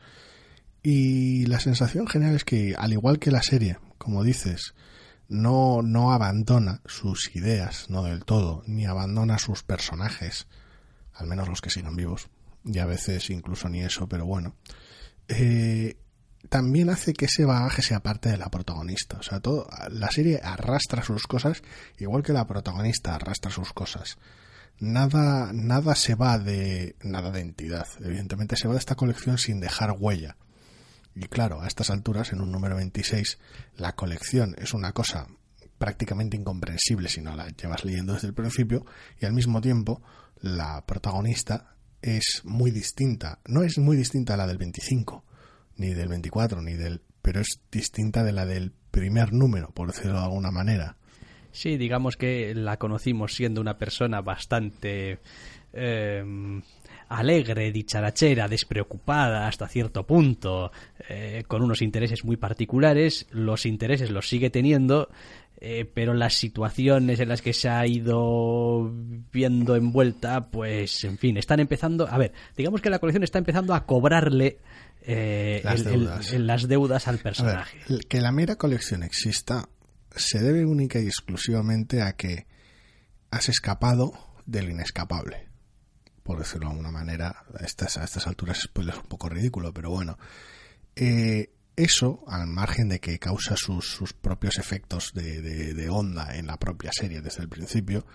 [SPEAKER 2] Y la sensación general es que, al igual que la serie, como dices, no, no abandona sus ideas, no del todo, ni abandona sus personajes, al menos los que sigan vivos, y a veces incluso ni eso, pero bueno... Eh, también hace que ese bagaje sea parte de la protagonista. O sea, todo, la serie arrastra sus cosas igual que la protagonista arrastra sus cosas. Nada, nada se va de nada de entidad. Evidentemente se va de esta colección sin dejar huella. Y claro, a estas alturas, en un número veintiséis, la colección es una cosa prácticamente incomprensible si no la llevas leyendo desde el principio, y al mismo tiempo la protagonista es muy distinta. No es muy distinta a la del veinticinco, ni del veinticuatro, ni del... pero es distinta de la del primer número, por decirlo de alguna manera.
[SPEAKER 1] Sí, digamos que la conocimos siendo una persona bastante eh, alegre, dicharachera, despreocupada hasta cierto punto, eh, con unos intereses muy particulares. Los intereses los sigue teniendo, eh, pero las situaciones en las que se ha ido viendo envuelta, pues, en fin, están empezando... A ver, digamos que la colección está empezando a cobrarle eh,
[SPEAKER 2] las,
[SPEAKER 1] el,
[SPEAKER 2] deudas.
[SPEAKER 1] El, el, las deudas al personaje.
[SPEAKER 2] A ver, que la mera colección exista se debe única y exclusivamente a que has escapado del inescapable, por decirlo de alguna manera. A estas, a estas alturas spoiler es un poco ridículo, pero bueno, eh, eso, al margen de que causa sus, sus propios efectos de, de, de onda en la propia serie desde el principio,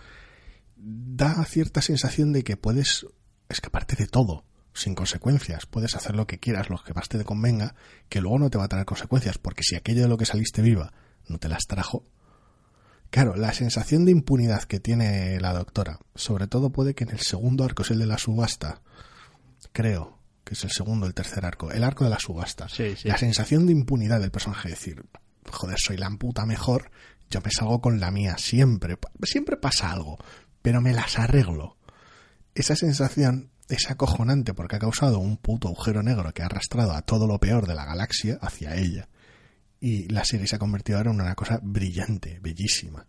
[SPEAKER 2] da cierta sensación de que puedes escaparte de todo sin consecuencias. Puedes hacer lo que quieras, lo que más te convenga, que luego no te va a traer consecuencias, porque si aquello de lo que saliste viva no te las trajo. Claro, la sensación de impunidad que tiene la doctora, sobre todo puede que en el segundo arco, es el de la subasta, creo, que es el segundo, el tercer arco, el arco de la subasta.
[SPEAKER 1] Sí, sí.
[SPEAKER 2] La sensación de impunidad del personaje, decir, joder, soy la puta mejor, yo me salgo con la mía, siempre, siempre pasa algo, pero me las arreglo. Esa sensación es acojonante porque ha causado un puto agujero negro que ha arrastrado a todo lo peor de la galaxia hacia ella. Y la serie se ha convertido ahora en una cosa brillante, bellísima.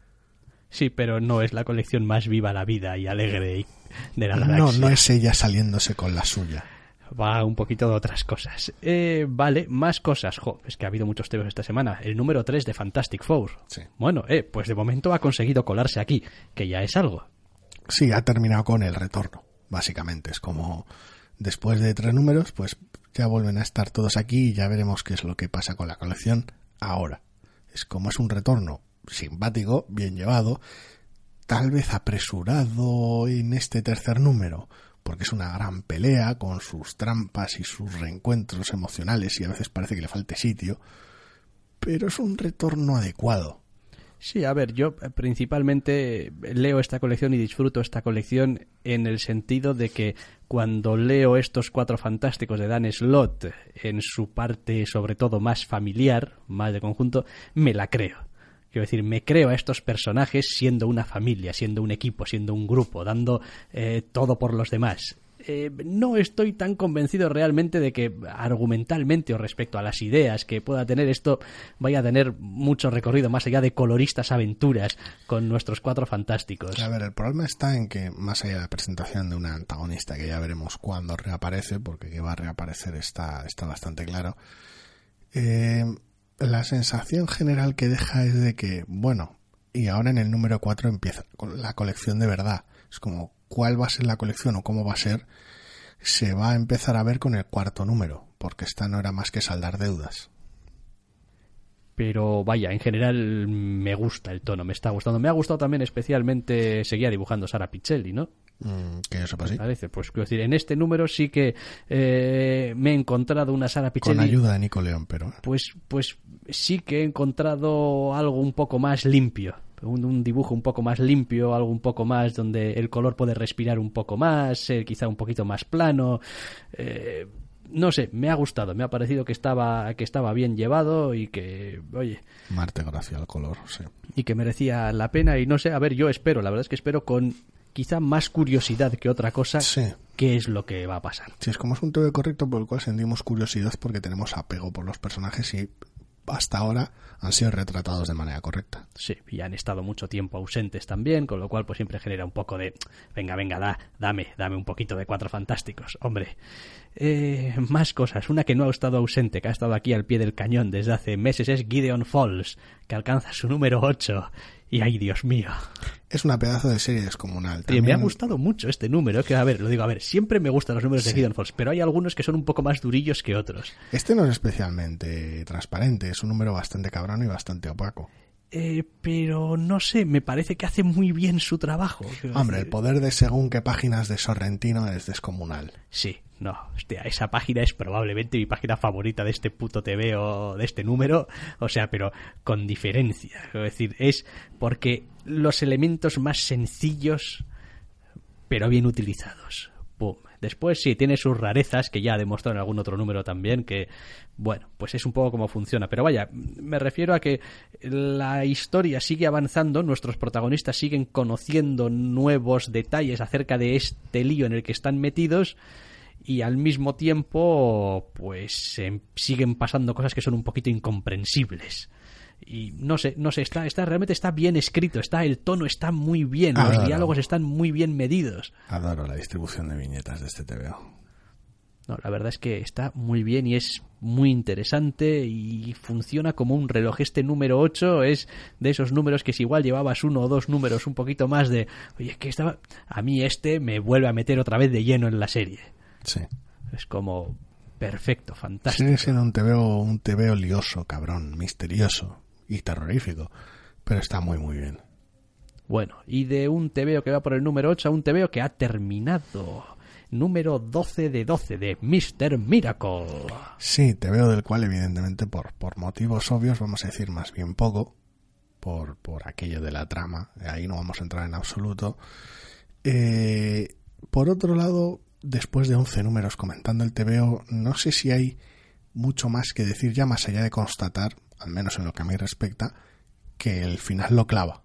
[SPEAKER 1] Sí, pero no es la colección más viva la vida y alegre de la galaxia.
[SPEAKER 2] No, no es ella saliéndose con la suya.
[SPEAKER 1] Va un poquito de otras cosas. Eh, vale, más cosas. Jo, es que ha habido muchos temas esta semana. El número tres de Fantastic Four.
[SPEAKER 2] Sí.
[SPEAKER 1] Bueno, eh, pues de momento ha conseguido colarse aquí, que ya es algo.
[SPEAKER 2] Sí, ha terminado con el retorno, básicamente. Es como, después de tres números, pues ya vuelven a estar todos aquí y ya veremos qué es lo que pasa con la colección ahora. Es como es un retorno simpático, bien llevado, tal vez apresurado en este tercer número, porque es una gran pelea con sus trampas y sus reencuentros emocionales y a veces parece que le falte sitio, pero es un retorno adecuado.
[SPEAKER 1] Sí, a ver, yo principalmente leo esta colección y disfruto esta colección en el sentido de que cuando leo estos Cuatro Fantásticos de Dan Slott en su parte sobre todo más familiar, más de conjunto, me la creo. Quiero decir, me creo a estos personajes siendo una familia, siendo un equipo, siendo un grupo, dando eh, todo por los demás. Eh, no estoy tan convencido realmente de que argumentalmente o respecto a las ideas que pueda tener esto vaya a tener mucho recorrido más allá de coloristas aventuras con nuestros Cuatro Fantásticos.
[SPEAKER 2] A ver, el problema está en que más allá de la presentación de una antagonista que ya veremos cuándo reaparece, porque que va a reaparecer está, está bastante claro, eh, la sensación general que deja es de que, bueno, y ahora en el número cuatro empieza la colección de verdad. Es como, ¿cuál va a ser la colección o cómo va a ser? Se va a empezar a ver con el cuarto número, porque esta no era más que saldar deudas.
[SPEAKER 1] Pero vaya, en general me gusta el tono, me está gustando. Me ha gustado también especialmente, seguía dibujando Sara Pichelli, ¿no?
[SPEAKER 2] Mm, que yo sepa así.
[SPEAKER 1] Parece, pues quiero decir, en este número sí que eh, me he encontrado una Sara Pichelli.
[SPEAKER 2] Con ayuda de Nico León, pero...
[SPEAKER 1] Pues, pues sí que he encontrado algo un poco más limpio. Un, un dibujo un poco más limpio, algo un poco más donde el color puede respirar un poco más, ser quizá un poquito más plano. Eh, no sé, me ha gustado, me ha parecido que estaba que estaba bien llevado y que, oye...
[SPEAKER 2] Marte gracia al color, sí.
[SPEAKER 1] Y que merecía la pena y no sé, a ver, yo espero, la verdad es que espero con quizá más curiosidad que otra cosa,
[SPEAKER 2] sí.
[SPEAKER 1] qué es lo que va a pasar.
[SPEAKER 2] Sí, es como es un T V correcto por el cual sentimos curiosidad porque tenemos apego por los personajes y hasta ahora han sido retratados de manera correcta.
[SPEAKER 1] Sí, y han estado mucho tiempo ausentes también, con lo cual pues siempre genera un poco de venga, venga, da, dame, dame un poquito de Cuatro Fantásticos, hombre. Eh, más cosas, una que no ha estado ausente, que ha estado aquí al pie del cañón desde hace meses, es Gideon Falls, que alcanza su número ocho. Y ay, Dios mío.
[SPEAKER 2] Es una pedazo de serie descomunal.
[SPEAKER 1] También... Me ha gustado mucho este número, que a ver, lo digo, a ver, siempre me gustan los números sí. de Gideon Falls, pero hay algunos que son un poco más durillos que otros.
[SPEAKER 2] Este no es especialmente transparente, es un número bastante cabrón y bastante opaco.
[SPEAKER 1] Eh, pero no sé, me parece que hace muy bien su trabajo.
[SPEAKER 2] Hombre,
[SPEAKER 1] decir...
[SPEAKER 2] el poder de según qué páginas de Sorrentino es descomunal.
[SPEAKER 1] Sí, no, hostia, esa página es probablemente mi página favorita de este puto T V o de este número, o sea, pero con diferencia. Es decir, es porque los elementos más sencillos, pero bien utilizados. Pum. Después sí, tiene sus rarezas, que ya ha demostrado en algún otro número también, que, bueno, pues es un poco como funciona. Pero vaya, me refiero a que la historia sigue avanzando, nuestros protagonistas siguen conociendo nuevos detalles acerca de este lío en el que están metidos y al mismo tiempo, pues eh, siguen pasando cosas que son un poquito incomprensibles. Y no sé, no sé, está, está realmente está bien escrito, está el tono está muy bien, Adoro. Los diálogos están muy bien medidos.
[SPEAKER 2] Adoro la distribución de viñetas de este T V O.
[SPEAKER 1] No, la verdad es que está muy bien y es muy interesante y funciona como un reloj. Este número ocho es de esos números que si igual llevabas uno o dos números un poquito más de, oye, que estaba, a mí este me vuelve a meter otra vez de lleno en la serie.
[SPEAKER 2] Sí.
[SPEAKER 1] Es como perfecto, fantástico.
[SPEAKER 2] Sigue siendo un T V O, un T V O lioso, cabrón, misterioso y terrorífico, pero está muy muy bien.
[SPEAKER 1] Bueno, y de un T V O que va por el número ocho a un T V O que ha terminado, número doce de doce de míster Miracle.
[SPEAKER 2] Sí, T V O del cual evidentemente por, por motivos obvios vamos a decir más bien poco, por, por aquello de la trama, ahí no vamos a entrar en absoluto. Eh, por otro lado, después de once números comentando el tebeo, no sé si hay mucho más que decir ya, más allá de constatar, al menos en lo que a mí respecta, que el final lo clava.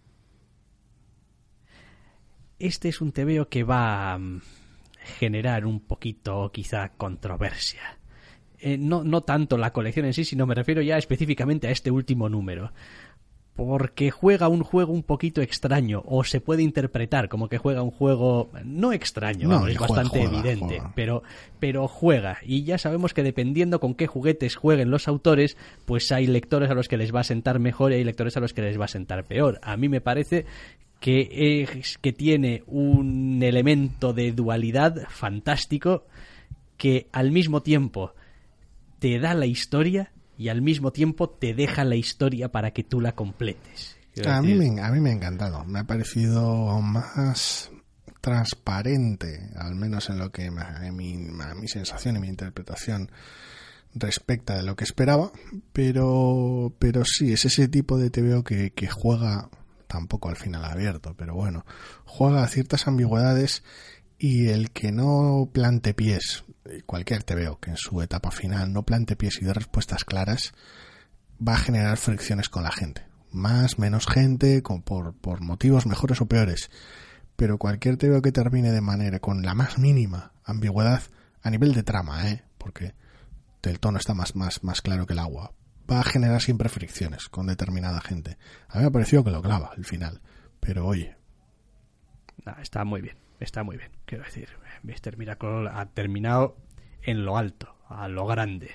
[SPEAKER 1] Este es un tebeo que va a generar un poquito, quizá, controversia. Eh, no, no tanto la colección en sí, sino me refiero ya específicamente a este último número. Porque juega un juego un poquito extraño, o se puede interpretar como que juega un juego no extraño,
[SPEAKER 2] no,
[SPEAKER 1] vamos, es
[SPEAKER 2] juega,
[SPEAKER 1] bastante
[SPEAKER 2] juega,
[SPEAKER 1] evidente,
[SPEAKER 2] juega.
[SPEAKER 1] pero pero juega, y ya sabemos que dependiendo con qué juguetes jueguen los autores, pues hay lectores a los que les va a sentar mejor y hay lectores a los que les va a sentar peor. A mí me parece que es, que tiene un elemento de dualidad fantástico que al mismo tiempo te da la historia y al mismo tiempo te deja la historia para que tú la completes.
[SPEAKER 2] A mí, me, a mí me ha encantado. Me ha parecido más transparente, al menos en lo que a mi, a mi sensación y mi interpretación respecta de lo que esperaba, pero pero sí, es ese tipo de tebeo que, que juega, tampoco al final abierto, pero bueno, juega a ciertas ambigüedades, y el que no plante pies, cualquier tebeo que en su etapa final no plante pies y dé respuestas claras, va a generar fricciones con la gente. Más, menos gente, con, por, por motivos mejores o peores. Pero cualquier tebeo que termine de manera, con la más mínima ambigüedad, a nivel de trama, ¿eh? Porque el tono está más, más, más claro que el agua, va a generar siempre fricciones con determinada gente. A mí me ha parecido que lo clava al final. Pero oye...
[SPEAKER 1] No, está muy bien. Está muy bien, quiero decir, míster Miracle ha terminado en lo alto, a lo grande.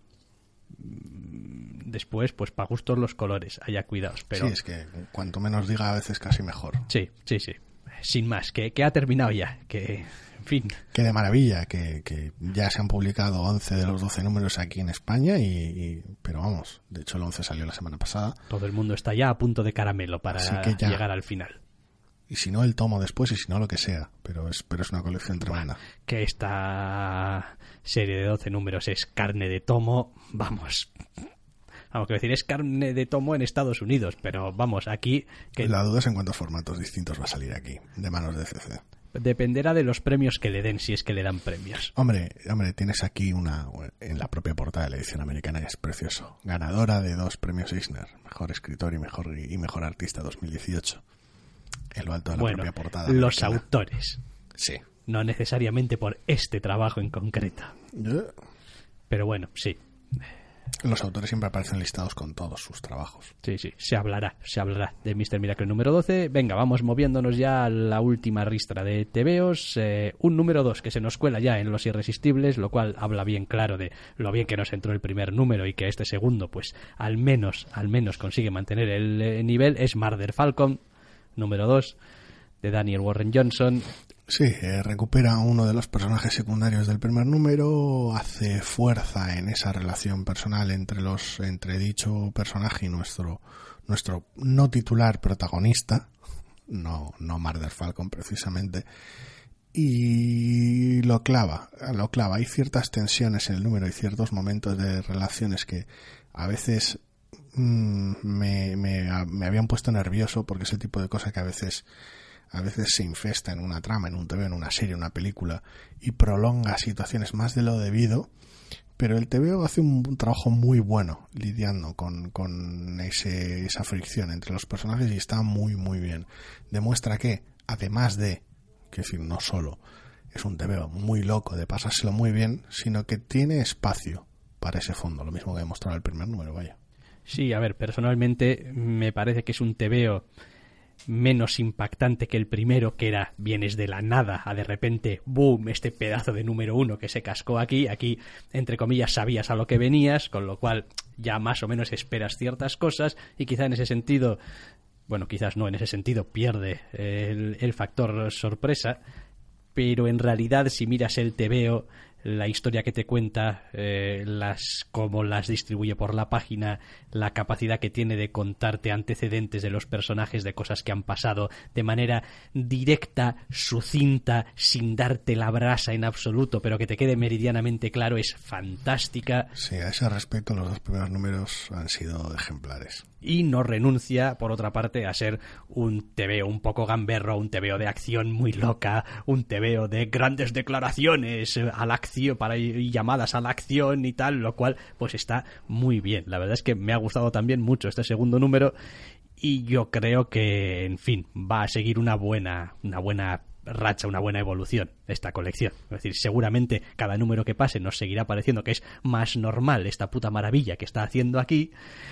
[SPEAKER 1] Después, pues para gustos los colores, haya cuidados. Pero...
[SPEAKER 2] Sí, es que cuanto menos diga, a veces casi mejor.
[SPEAKER 1] Sí, sí, sí. Sin más, que, que ha terminado ya, que, en fin.
[SPEAKER 2] Que de maravilla, que, que ya se han publicado once de los doce números aquí en España, y, y pero vamos, de hecho el once salió la semana pasada.
[SPEAKER 1] Todo el mundo está ya a punto de caramelo para
[SPEAKER 2] ya...
[SPEAKER 1] llegar al final.
[SPEAKER 2] Y si no, el tomo después, y si no, lo que sea. Pero es, pero es una colección tremenda.
[SPEAKER 1] Bueno, que esta serie de doce números es carne de tomo, vamos. Vamos, quiero decir, es carne de tomo en Estados Unidos, pero vamos, aquí... que
[SPEAKER 2] la duda es en cuántos formatos distintos va a salir aquí, de manos de C C.
[SPEAKER 1] Dependerá de los premios que le den, si es que le dan premios.
[SPEAKER 2] Hombre, hombre, tienes aquí una... En la propia portada de la edición americana, es precioso. Ganadora de dos premios Eisner. Mejor escritor y mejor, y mejor artista dos mil dieciocho. En lo alto de la
[SPEAKER 1] bueno,
[SPEAKER 2] propia portada
[SPEAKER 1] los
[SPEAKER 2] americana.
[SPEAKER 1] Autores.
[SPEAKER 2] Sí.
[SPEAKER 1] No necesariamente por este trabajo en concreto.
[SPEAKER 2] Yeah.
[SPEAKER 1] Pero bueno, sí.
[SPEAKER 2] Los autores siempre aparecen listados con todos sus trabajos.
[SPEAKER 1] Sí, sí, se hablará, se hablará de míster Miracle número doce. Venga, vamos moviéndonos ya a la última ristra de tebeos. Eh, un número dos que se nos cuela ya en Los Irresistibles, lo cual habla bien claro de lo bien que nos entró el primer número y que este segundo, pues, al menos, al menos consigue mantener el eh, nivel. Es Murder Falcon, número dos, de Daniel Warren Johnson.
[SPEAKER 2] Sí, eh, recupera uno de los personajes secundarios del primer número, hace fuerza en esa relación personal entre los entre dicho personaje y nuestro nuestro no titular protagonista, no no Murder Falcon precisamente, y lo clava, lo clava. Hay ciertas tensiones en el número y ciertos momentos de relaciones que a veces mmm, me, me, me habían puesto nervioso, porque es el tipo de cosa que a veces a veces se infesta en una trama, en un tebeo, en una serie, en una película, y prolonga situaciones más de lo debido, pero el tebeo hace un, un trabajo muy bueno lidiando con, con ese, esa fricción entre los personajes, y está muy muy bien. Demuestra que, además de, que decir, no solo es un tebeo muy loco de pasárselo muy bien, sino que tiene espacio para ese fondo, lo mismo que demostraba el primer número, vaya.
[SPEAKER 1] Sí, a ver, personalmente me parece que es un tebeo menos impactante que el primero, que era vienes de la nada a de repente, boom, este pedazo de número uno que se cascó aquí. Aquí, entre comillas, sabías a lo que venías, con lo cual ya más o menos esperas ciertas cosas, y quizá en ese sentido, bueno, quizás no en ese sentido, pierde el, el factor sorpresa, pero en realidad si miras el tebeo, la historia que te cuenta, eh, las cómo las distribuye por la página, la capacidad que tiene de contarte antecedentes de los personajes, de cosas que han pasado de manera directa, sucinta, sin darte la brasa en absoluto, pero que te quede meridianamente claro, es fantástica.
[SPEAKER 2] Sí, a ese respecto los dos primeros números han sido ejemplares.
[SPEAKER 1] y no renuncia, por otra parte, a ser un tebeo un poco gamberro, un tebeo de acción muy loca, un tebeo de grandes declaraciones a la acción, para y llamadas a la acción y tal, lo cual pues está muy bien. La verdad es que me ha gustado también mucho este segundo número y yo creo que, en fin, va a seguir una buena, una buena racha, una buena evolución esta colección. Es decir, seguramente cada número que pase nos seguirá pareciendo que es más normal esta puta maravilla que está haciendo aquí,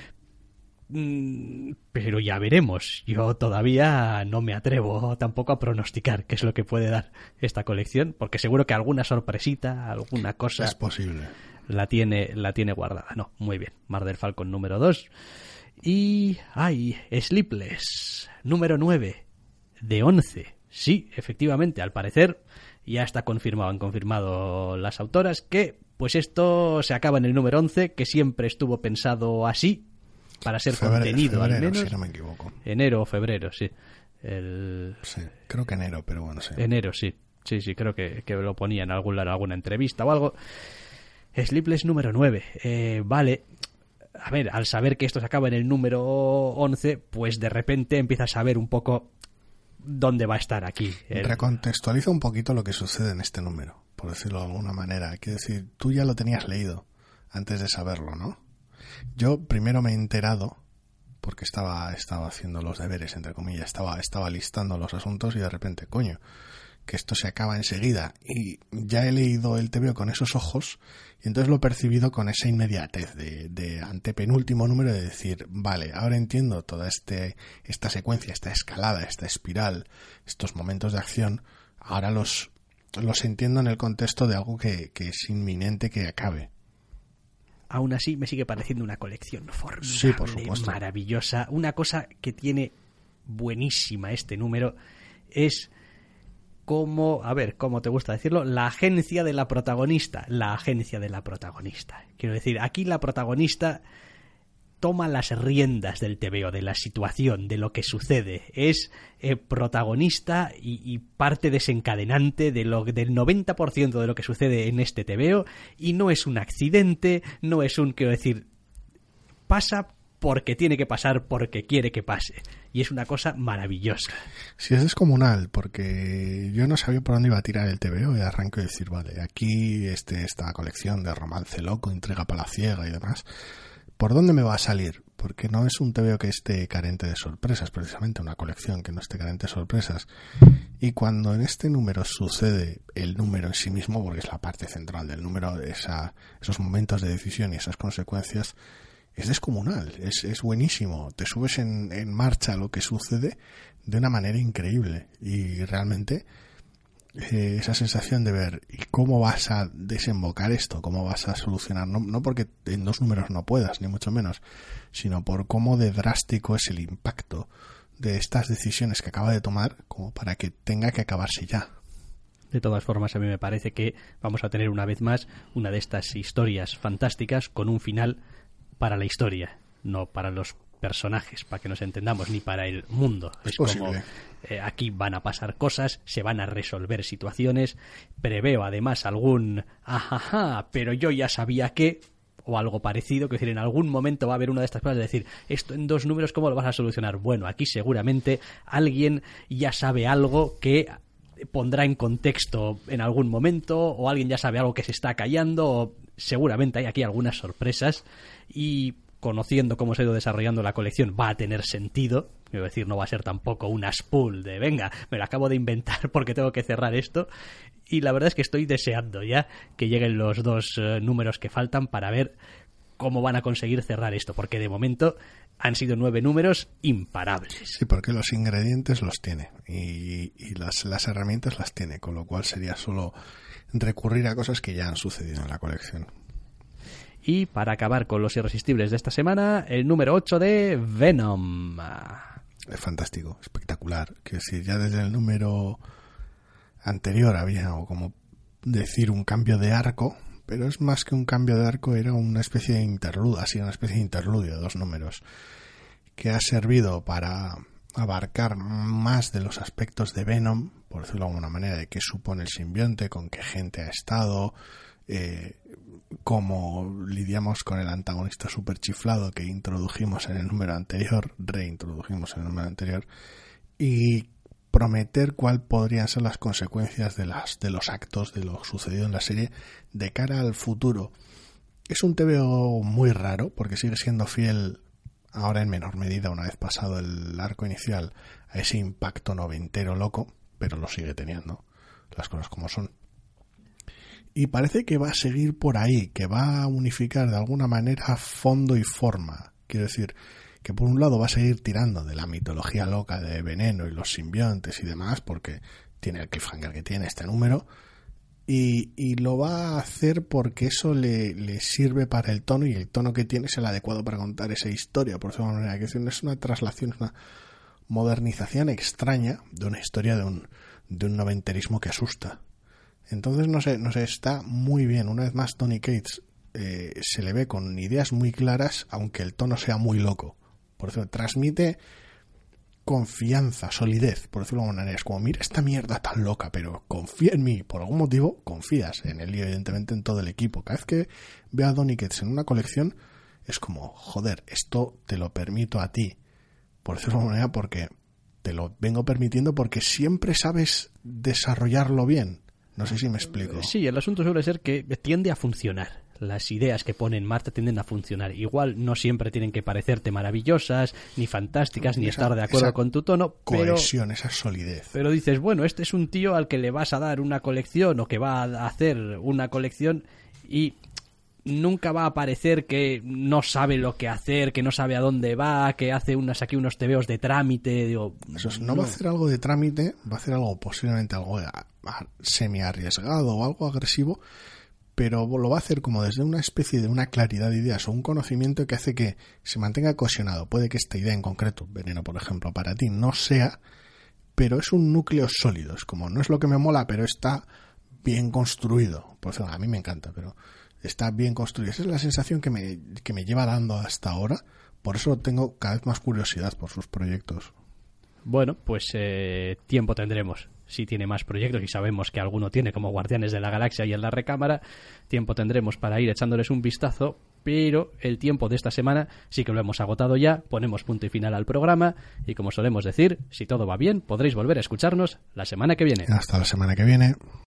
[SPEAKER 1] pero ya veremos. Yo todavía no me atrevo tampoco a pronosticar qué es lo que puede dar esta colección, porque seguro que alguna sorpresita, alguna cosa
[SPEAKER 2] es posible,
[SPEAKER 1] la tiene, la tiene guardada. No, muy bien. Mar del Falcon número dos. Y ay, Sleepless número nueve de once. Sí, efectivamente, al parecer ya está confirmado, han confirmado las autoras que pues esto se acaba en el número once, que siempre estuvo pensado así, para ser
[SPEAKER 2] febrero,
[SPEAKER 1] contenido,
[SPEAKER 2] febrero,
[SPEAKER 1] al menos.
[SPEAKER 2] Si no me equivoco.
[SPEAKER 1] Enero o febrero, sí. El...
[SPEAKER 2] Sí, creo que enero, pero bueno, sí.
[SPEAKER 1] Enero, sí. Sí, sí, creo que, que lo ponía en algún en alguna entrevista o algo. Sleepless número nueve. Eh, vale. A ver, al saber que esto se acaba en el número once, pues de repente empiezas a ver un poco dónde va a estar aquí. El...
[SPEAKER 2] Recontextualiza un poquito lo que sucede en este número, por decirlo de alguna manera. Quiero decir, tú ya lo tenías leído antes de saberlo, ¿no? Yo primero me he enterado porque estaba, estaba haciendo los deberes, entre comillas, estaba, estaba listando los asuntos y de repente, coño, que esto se acaba enseguida y ya he leído el tebeo con esos ojos y entonces lo he percibido con esa inmediatez de, de antepenúltimo número, de decir, vale, ahora entiendo toda este, esta secuencia, esta escalada, esta espiral, estos momentos de acción, ahora los, los entiendo en el contexto de algo que, que es inminente que acabe.
[SPEAKER 1] Aún así me sigue pareciendo una colección formidable,
[SPEAKER 2] sí, por supuesto,
[SPEAKER 1] maravillosa. Una cosa que tiene buenísima este número es como, a ver, ¿cómo te gusta decirlo? La agencia de la protagonista. La agencia de la protagonista. Quiero decir, aquí la protagonista toma las riendas del tebeo, de la situación, de lo que sucede. Es eh, protagonista y, y parte desencadenante de lo, del noventa por ciento de lo que sucede en este tebeo, y no es un accidente, no es un, quiero decir, pasa porque tiene que pasar, porque quiere que pase. Y es una cosa maravillosa.
[SPEAKER 2] Sí, es descomunal, porque yo no sabía por dónde iba a tirar el tebeo y arranco a decir, vale, aquí este, esta colección de romance loco, intriga palaciega y demás, ¿por dónde me va a salir? Porque no es un tebeo que esté carente de sorpresas, precisamente una colección que no esté carente de sorpresas. Y cuando en este número sucede el número en sí mismo, porque es la parte central del número, esa, esos momentos de decisión y esas consecuencias, es descomunal, es, es buenísimo. Te subes en, en marcha a lo que sucede de una manera increíble y realmente eh, esa sensación de ver y cómo vas a desembocar esto, cómo vas a solucionar, no, no porque en dos números no puedas, ni mucho menos, sino por cómo de drástico es el impacto de estas decisiones que acaba de tomar como para que tenga que acabarse ya.
[SPEAKER 1] De todas formas, a mí me parece que vamos a tener una vez más una de estas historias fantásticas con un final para la historia, no para los personajes, para que nos entendamos, ni para el mundo.
[SPEAKER 2] Es,
[SPEAKER 1] es
[SPEAKER 2] posible.
[SPEAKER 1] Como eh, aquí van a pasar cosas, se van a resolver situaciones. Preveo además algún ajaja, pero yo ya sabía que, o algo parecido, que decir, en algún momento va a haber una de estas cosas de decir, esto en dos números, ¿cómo lo vas a solucionar? Bueno, aquí seguramente alguien ya sabe algo que pondrá en contexto en algún momento, o alguien ya sabe algo que se está callando, o seguramente hay aquí algunas sorpresas, y conociendo cómo se ha ido desarrollando la colección va a tener sentido. Quiero decir, no va a ser tampoco una spool de venga, me lo acabo de inventar porque tengo que cerrar esto. Y la verdad es que estoy deseando ya que lleguen los dos uh, números que faltan para ver cómo van a conseguir cerrar esto, porque de momento han sido nueve números imparables.
[SPEAKER 2] Sí, porque los ingredientes los tiene y, y las, las herramientas las tiene, con lo cual sería solo recurrir a cosas que ya han sucedido en la colección.
[SPEAKER 1] Y para acabar con los irresistibles de esta semana, el número ocho de Venom.
[SPEAKER 2] Es fantástico, espectacular. Quiero decir, ya desde el número anterior había, o como decir, un cambio de arco, pero es más que un cambio de arco, era una especie de interludio, así una especie de interludio de dos números, que ha servido para abarcar más de los aspectos de Venom, por decirlo de alguna manera, de qué supone el simbionte, con qué gente ha estado, eh, cómo lidiamos con el antagonista super chiflado que introdujimos en el número anterior, reintrodujimos en el número anterior, y prometer cuál podrían ser las consecuencias de las de los actos de lo sucedido en la serie de cara al futuro. Es un T V O muy raro porque sigue siendo fiel, ahora en menor medida una vez pasado el arco inicial, a ese impacto noventero loco, pero lo sigue teniendo, las cosas como son. Y parece que va a seguir por ahí, que va a unificar de alguna manera fondo y forma. Quiero decir, que por un lado va a seguir tirando de la mitología loca de Veneno y los simbiontes y demás, porque tiene el cliffhanger que tiene este número, y, y lo va a hacer porque eso le, le sirve para el tono, y el tono que tiene es el adecuado para contar esa historia, por decirlo de alguna manera. Que es una traslación, es una modernización extraña de una historia de un, de un noventerismo que asusta. Entonces, no sé, no sé, está muy bien. Una vez más, Donny Cates eh, se le ve con ideas muy claras, aunque el tono sea muy loco. Por eso transmite confianza, solidez, por decirlo de alguna manera. Es como, mira esta mierda tan loca, pero confía en mí. Por algún motivo, confías en él y evidentemente en todo el equipo. Cada vez que veo a Donny Cates en una colección, es como, joder, esto te lo permito a ti. Por decirlo de alguna manera, porque te lo vengo permitiendo porque siempre sabes desarrollarlo bien. No sé si me explico.
[SPEAKER 1] Sí, el asunto suele ser que tiende a funcionar. Las ideas que pone en marcha tienden a funcionar. Igual no siempre tienen que parecerte maravillosas, ni fantásticas, ni
[SPEAKER 2] esa,
[SPEAKER 1] estar de acuerdo con tu tono.
[SPEAKER 2] Cohesión,
[SPEAKER 1] pero,
[SPEAKER 2] esa solidez.
[SPEAKER 1] Pero dices, bueno, este es un tío al que le vas a dar una colección o que va a hacer una colección y nunca va a parecer que no sabe lo que hacer, que no sabe a dónde va, que hace unas aquí unos tebeos de trámite. Digo,
[SPEAKER 2] Eso es, no, no va a hacer algo de trámite, va a hacer algo posiblemente algo semi arriesgado o algo agresivo, pero lo va a hacer como desde una especie de una claridad de ideas o un conocimiento que hace que se mantenga cohesionado. Puede que esta idea en concreto, Veneno por ejemplo, para ti no sea, pero es un núcleo sólido. Es como, no es lo que me mola, pero está bien construido. Por eso a mí me encanta, pero está bien construido. Esa es la sensación que me, que me lleva dando hasta ahora. Por eso tengo cada vez más curiosidad por sus proyectos.
[SPEAKER 1] Bueno, pues eh, tiempo tendremos. Si tiene más proyectos, y sabemos que alguno tiene, como Guardianes de la Galaxia y en la recámara, tiempo tendremos para ir echándoles un vistazo, pero el tiempo de esta semana sí que lo hemos agotado ya. Ponemos punto y final al programa y, como solemos decir, si todo va bien, podréis volver a escucharnos la semana que viene.
[SPEAKER 2] Hasta la semana que viene.